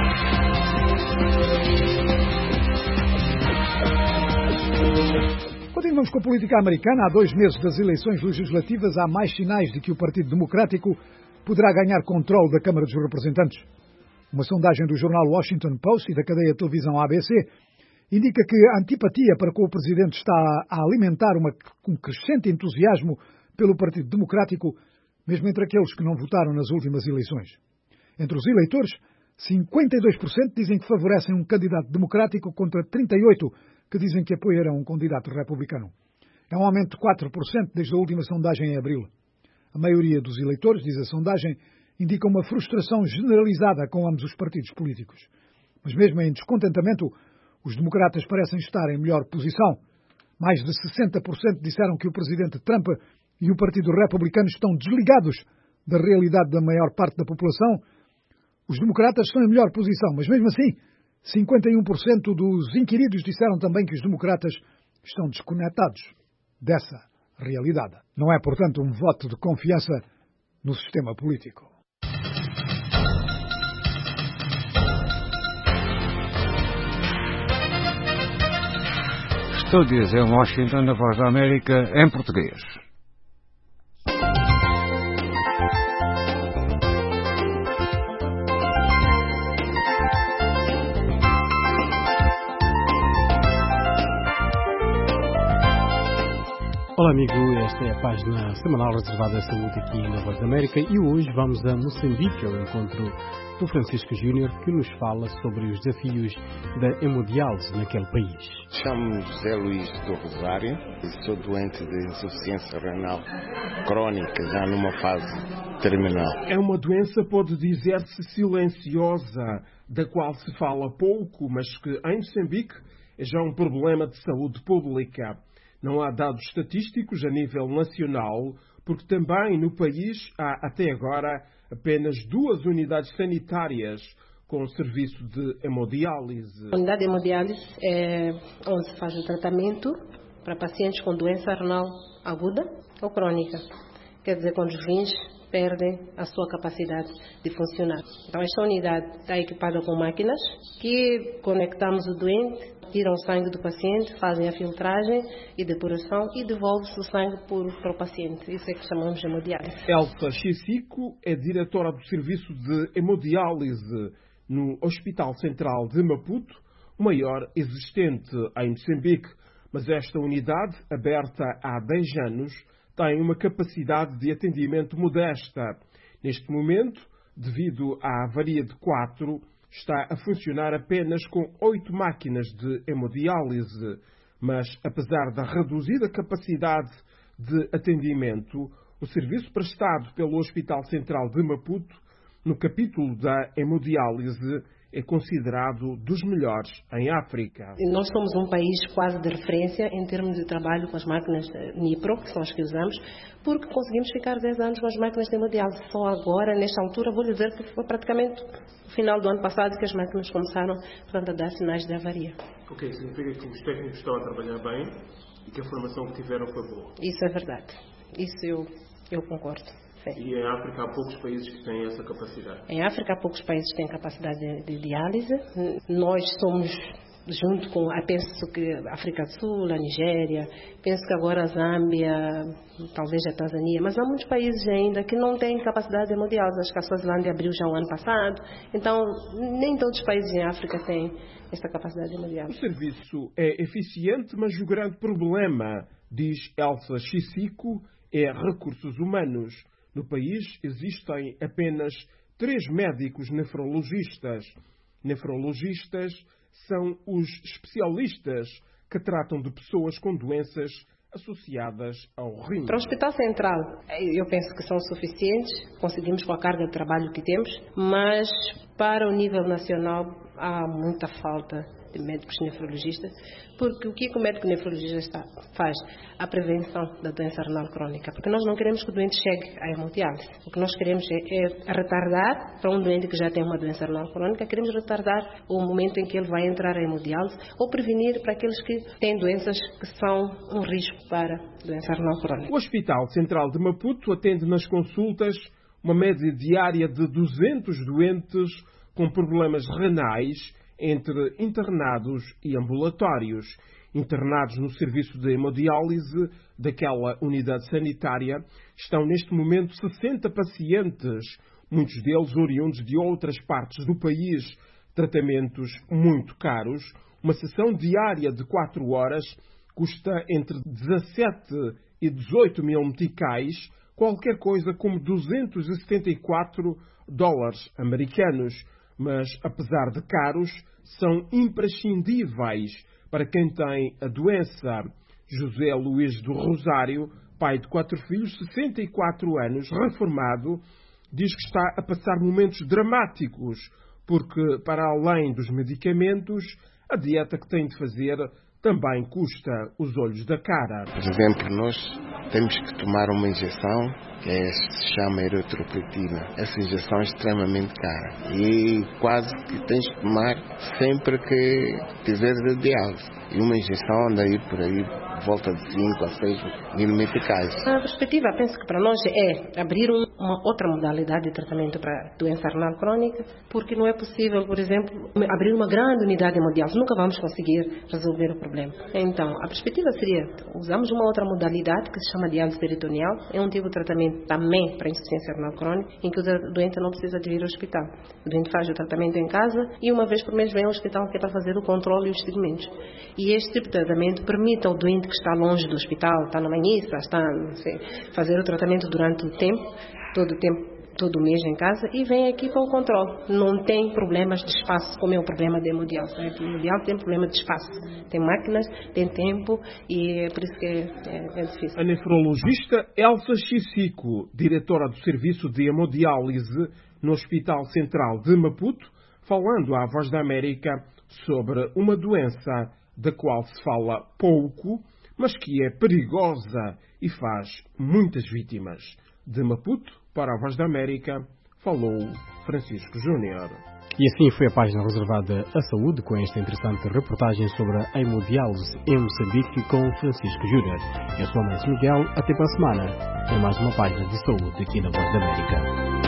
Continuamos com a política americana. Há dois meses das eleições legislativas, há mais sinais de que o Partido Democrático poderá ganhar controle da Câmara dos Representantes. Uma sondagem do jornal Washington Post e da cadeia de televisão A B C indica que a antipatia para com o Presidente está a alimentar uma, um crescente entusiasmo pelo Partido Democrático, mesmo entre aqueles que não votaram nas últimas eleições. Entre os eleitores, cinquenta e dois por cento dizem que favorecem um candidato democrático contra trinta e oito por cento que dizem que apoiarão um candidato republicano. É um aumento de quatro por cento desde a última sondagem em abril. A maioria dos eleitores, diz a sondagem, indica uma frustração generalizada com ambos os partidos políticos. Mas mesmo em descontentamento, os democratas parecem estar em melhor posição. Mais de sessenta por cento disseram que o presidente Trump e o Partido Republicano estão desligados da realidade da maior parte da população. Os democratas estão em melhor posição, mas mesmo assim, cinquenta e um por cento dos inquiridos disseram também que os democratas estão desconectados dessa realidade. Não é, portanto, um voto de confiança no sistema político. Estúdios em Washington, na Voz da América, em português. Olá amigo, esta é a página semanal reservada à saúde aqui na Voz da América e hoje vamos a Moçambique ao encontro do Francisco Júnior, que nos fala sobre os desafios da hemodiálise naquele país. Chamo-me José Luís do Rosário e sou doente de insuficiência renal crónica, já numa fase terminal. É uma doença, pode dizer-se, silenciosa, da qual se fala pouco, mas que em Moçambique é já um problema de saúde pública. Não há dados estatísticos a nível nacional, porque também no país há até agora apenas duas unidades sanitárias com serviço de hemodiálise. A unidade de hemodiálise é onde se faz o tratamento para pacientes com doença renal aguda ou crônica. Quer dizer, quando os rins perdem a sua capacidade de funcionar. Então, esta unidade está equipada com máquinas que conectamos o doente, tiram o sangue do paciente, fazem a filtragem e depuração e devolve-se o sangue puro para o paciente. Isso é que chamamos de hemodiálise. Elsa Chissico é diretora do serviço de hemodiálise no Hospital Central de Maputo, o maior existente em Moçambique. Mas esta unidade, aberta há dez anos, tem uma capacidade de atendimento modesta. Neste momento, devido à avaria de quatro, está a funcionar apenas com oito máquinas de hemodiálise. Mas, apesar da reduzida capacidade de atendimento, o serviço prestado pelo Hospital Central de Maputo, no capítulo da hemodiálise, é considerado dos melhores em África. Nós somos um país quase de referência em termos de trabalho com as máquinas Nipro, que são as que usamos, porque conseguimos ficar dez anos com as máquinas de hemodiálise. Só agora, nesta altura, vou lhe dizer que foi praticamente no final do ano passado que as máquinas começaram, portanto, a dar sinais de avaria. Ok, significa que os técnicos estão a trabalhar bem e que a formação que tiveram foi boa. Isso é verdade. Isso eu, eu concordo. Sim. E em África há poucos países que têm essa capacidade? Em África há poucos países que têm capacidade de, de diálise. Nós somos, junto com, penso que a África do Sul, a Nigéria, penso que agora a Zâmbia, talvez a Tanzânia, mas há muitos países ainda que não têm capacidade de hemodiálise. Acho que a Suazilândia abriu já o ano passado. Então, nem todos os países em África têm esta capacidade de hemodiálise. O serviço é eficiente, mas o grande problema, diz Elsa Chissico, é recursos humanos. No país existem apenas três médicos nefrologistas. Nefrologistas são os especialistas que tratam de pessoas com doenças associadas ao rim. Para o Hospital Central, eu penso que são suficientes, conseguimos com a carga de trabalho que temos, mas para o nível nacional há muita falta de médicos nefrologistas, porque o que o médico nefrologista faz? A prevenção da doença renal crónica, porque nós não queremos que o doente chegue à hemodiálise. O que nós queremos é, é retardar, para um doente que já tem uma doença renal crónica, queremos retardar o momento em que ele vai entrar à hemodiálise ou prevenir para aqueles que têm doenças que são um risco para a doença renal crónica. O Hospital Central de Maputo atende nas consultas uma média diária de duzentos doentes com problemas renais, entre internados e ambulatórios. Internados no serviço de hemodiálise daquela unidade sanitária estão neste momento sessenta pacientes, muitos deles oriundos de outras partes do país, tratamentos muito caros. Uma sessão diária de quatro horas custa entre dezassete e dezoito mil meticais, qualquer coisa como duzentos e setenta e quatro dólares americanos. Mas, apesar de caros, são imprescindíveis para quem tem a doença. José Luís do Rosário, pai de quatro filhos, sessenta e quatro anos, reformado, diz que está a passar momentos dramáticos, porque, para além dos medicamentos, a dieta que tem de fazer também custa os olhos da cara. Por exemplo, nós temos que tomar uma injeção que é, se chama eritropoetina. Essa injeção é extremamente cara e quase que tens que tomar sempre que tiveres a diálise. E uma injeção anda aí por aí volta de cinco a seis mil meticais. A perspectiva, penso que para nós é abrir um, uma outra modalidade de tratamento para doença renal crónica, porque não é possível, por exemplo, abrir uma grande unidade de hemodiálise. Nunca vamos conseguir resolver o problema. Então, a perspectiva seria, usamos uma outra modalidade que se chama diálise peritoneal. É um tipo de tratamento também para insuficiência renal crónica, em que o doente não precisa de vir ao hospital. O doente faz o tratamento em casa e uma vez por mês vem ao hospital, que é para fazer o controle e os segmentos. E este tipo de tratamento permite ao doente que está longe do hospital, está numa missa, está, não sei, fazer o tratamento durante o tempo, todo o tempo, todo o mês em casa, e vem aqui para o controle. Não tem problemas de espaço, como é o problema da hemodiálise. A hemodiálise tem problema de espaço. Tem máquinas, tem tempo, e é por isso que é, é, é difícil. A nefrologista Elsa Chissico, diretora do serviço de hemodiálise no Hospital Central de Maputo, falando à Voz da América sobre uma doença da qual se fala pouco, mas que é perigosa e faz muitas vítimas. De Maputo, para a Voz da América, falou Francisco Júnior. E assim foi a página reservada à saúde, com esta interessante reportagem sobre a hemodiálise em Moçambique com Francisco Júnior. Eu sou Mãe Miguel, até para a semana, em mais uma página de saúde aqui na Voz da América.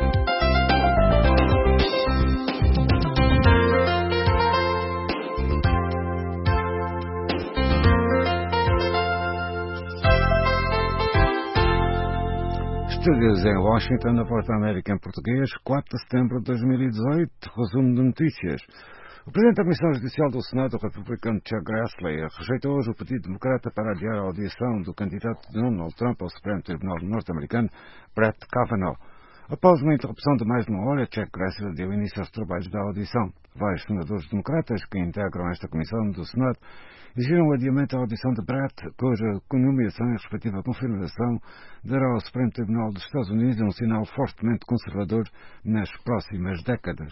Estúdios em Washington, na Voz da América em português, quatro de setembro de dois mil e dezoito, resumo de notícias. O Presidente da Comissão Judicial do Senado, o republicano Chuck Grassley, rejeitou hoje o pedido democrata para adiar a audição do candidato de Donald Trump ao Supremo Tribunal norte-americano, Brett Kavanaugh. Após uma interrupção de mais de uma hora, Chuck Grassley deu início aos trabalhos da audição. Vários senadores democratas que integram esta comissão do Senado exigiram o adiamento da audição de Brett, cuja nomeação e respectiva confirmação dará ao Supremo Tribunal dos Estados Unidos um sinal fortemente conservador nas próximas décadas.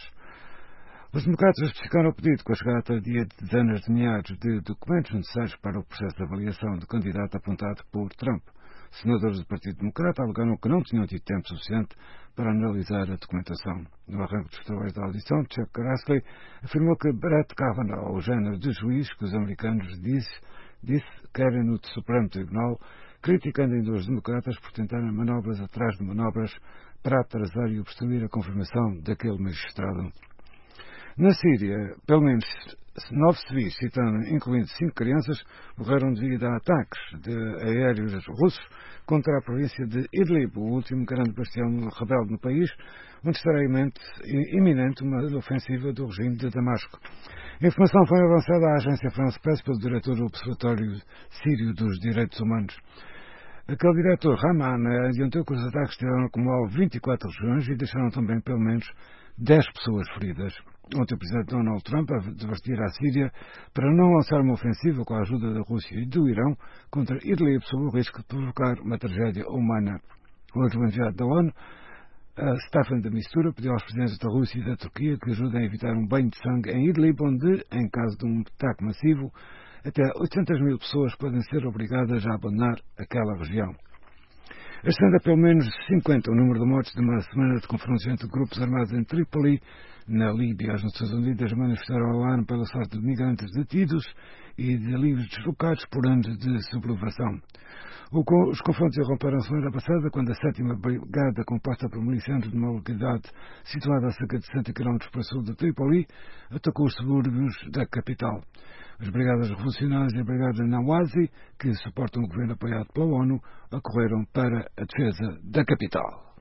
Os democratas justificaram o pedido com a chegada tardia de dezenas de milhares de documentos necessários para o processo de avaliação do candidato apontado por Trump. Senadores do Partido Democrata alegaram que não tinham tido tempo suficiente para analisar a documentação. No arranque dos trabalhos da audição, Chuck Grassley afirmou que Brett Kavanaugh, o género de juiz que os americanos disse, disse querem no Supremo Tribunal, criticando ainda os democratas por tentarem manobras atrás de manobras para atrasar e obstruir a confirmação daquele magistrado. Na Síria, pelo menos nove civis, citando, incluindo cinco crianças, morreram devido a ataques de aéreos russos contra a província de Idlib, o último grande bastião rebelde no país, onde estará iminente uma ofensiva do regime de Damasco. A informação foi avançada à agência France Press pelo diretor do Observatório Sírio dos Direitos Humanos. Aquele diretor, Rahman, adiantou que os ataques tiveram como alvo vinte e quatro regiões e deixaram também pelo menos dez pessoas feridas. Ontem o presidente Donald Trump advertir a Síria para não lançar uma ofensiva com a ajuda da Rússia e do Irão contra Idlib sob o risco de provocar uma tragédia humana. Hoje o enviado da ONU, Staffan de Mistura, pediu aos presidentes da Rússia e da Turquia que ajudem a evitar um banho de sangue em Idlib, onde, em caso de um ataque massivo, até oitocentas mil pessoas podem ser obrigadas a abandonar aquela região. Ascende a pelo menos cinquenta o número de mortes de uma semana de confrontos entre grupos armados em Trípoli, na Líbia. As Nações Unidas manifestaram alarme pela sorte de migrantes detidos e de livros deslocados por anos de sublevação. Os confrontos irromperam a semana passada, quando a sétima Brigada, composta por milicianos de uma localidade situada a cerca de sessenta quilómetros para o sul de Trípoli, atacou os subúrbios da capital. As Brigadas Revolucionárias e a Brigada Nawazi, que suportam o governo apoiado pela ONU, acorreram para a defesa da capital.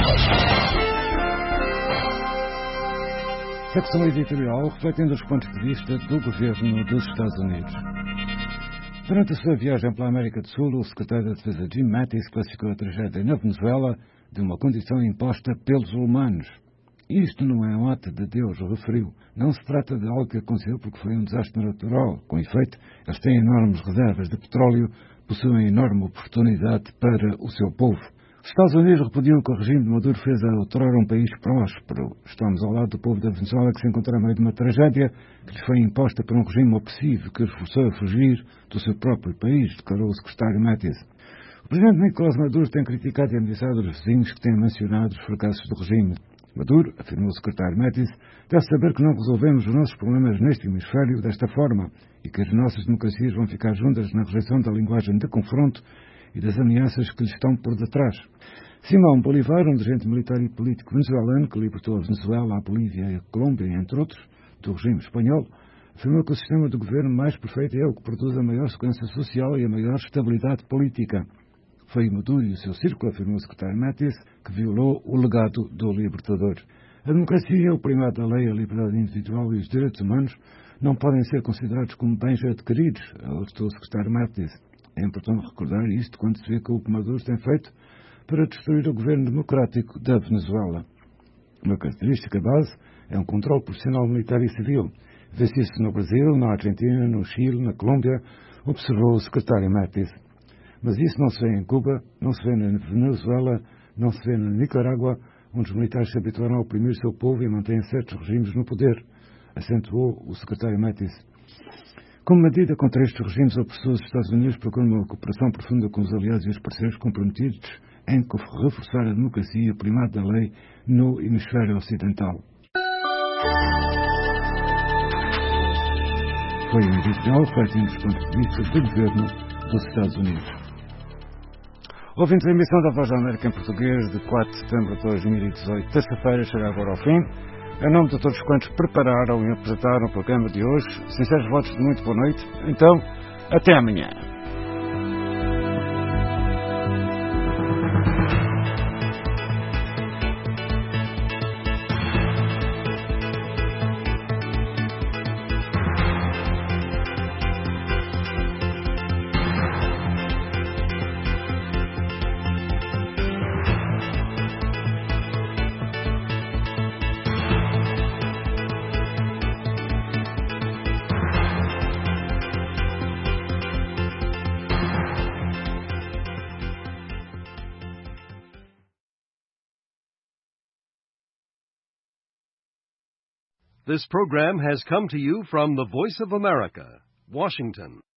Secção editorial refletindo os pontos de vista do governo dos Estados Unidos. Durante a sua viagem pela América do Sul, o secretário da Defesa Jim Mattis classificou a tragédia na Venezuela de uma condição imposta pelos humanos. Isto não é um ato de Deus, referiu. Não se trata de algo que aconteceu porque foi um desastre natural. Com efeito, eles têm enormes reservas de petróleo, possuem enorme oportunidade para o seu povo. Os Estados Unidos repudiam que o regime de Maduro fez a outrora um país próspero. Estamos ao lado do povo da Venezuela que se encontra no meio de uma tragédia que lhes foi imposta por um regime opressivo que os forçou a fugir do seu próprio país, declarou o secretário Mattis. O presidente Nicolás Maduro tem criticado e ameaçado os vizinhos que têm mencionado os fracassos do regime. Maduro, afirmou o secretário Mattis, deve saber que não resolvemos os nossos problemas neste hemisfério desta forma e que as nossas democracias vão ficar juntas na rejeição da linguagem de confronto e das ameaças que lhes estão por detrás. Simão Bolívar, um dirigente militar e político venezuelano que libertou a Venezuela, a Bolívia e a Colômbia, entre outros, do regime espanhol, afirmou que o sistema de governo mais perfeito é o que produz a maior segurança social e a maior estabilidade política. Foi Maduro e o seu círculo, afirmou o secretário Mattis, que violou o legado do libertador. A democracia, o primado da lei, a liberdade individual e os direitos humanos não podem ser considerados como bens adquiridos, alertou o secretário Mattis. É importante recordar isto quando se vê que o que Maduro tem feito para destruir o governo democrático da Venezuela. Uma característica base é um controle profissional militar e civil. Vê-se isso no Brasil, na Argentina, no Chile, na Colômbia, observou o secretário Mattis. Mas isso não se vê em Cuba, não se vê na Venezuela, não se vê na Nicarágua, onde os militares se habituaram a oprimir seu povo e mantêm certos regimes no poder, acentuou o secretário Mattis. Como medida contra estes regimes opressores, os Estados Unidos procuram uma cooperação profunda com os aliados e os parceiros comprometidos em reforçar a democracia e o primado da lei no hemisfério ocidental. Foi um editorial feito dos pontos de vista do governo dos Estados Unidos. Ouvintes, a emissão da Voz da América em português de quatro de setembro de dois mil e dezoito, terça-feira, chega agora ao fim. Em nome de todos quantos prepararam e apresentaram o programa de hoje, sinceros votos de muito boa noite. Então, até amanhã. This program has come to you from the Voice of America, Washington.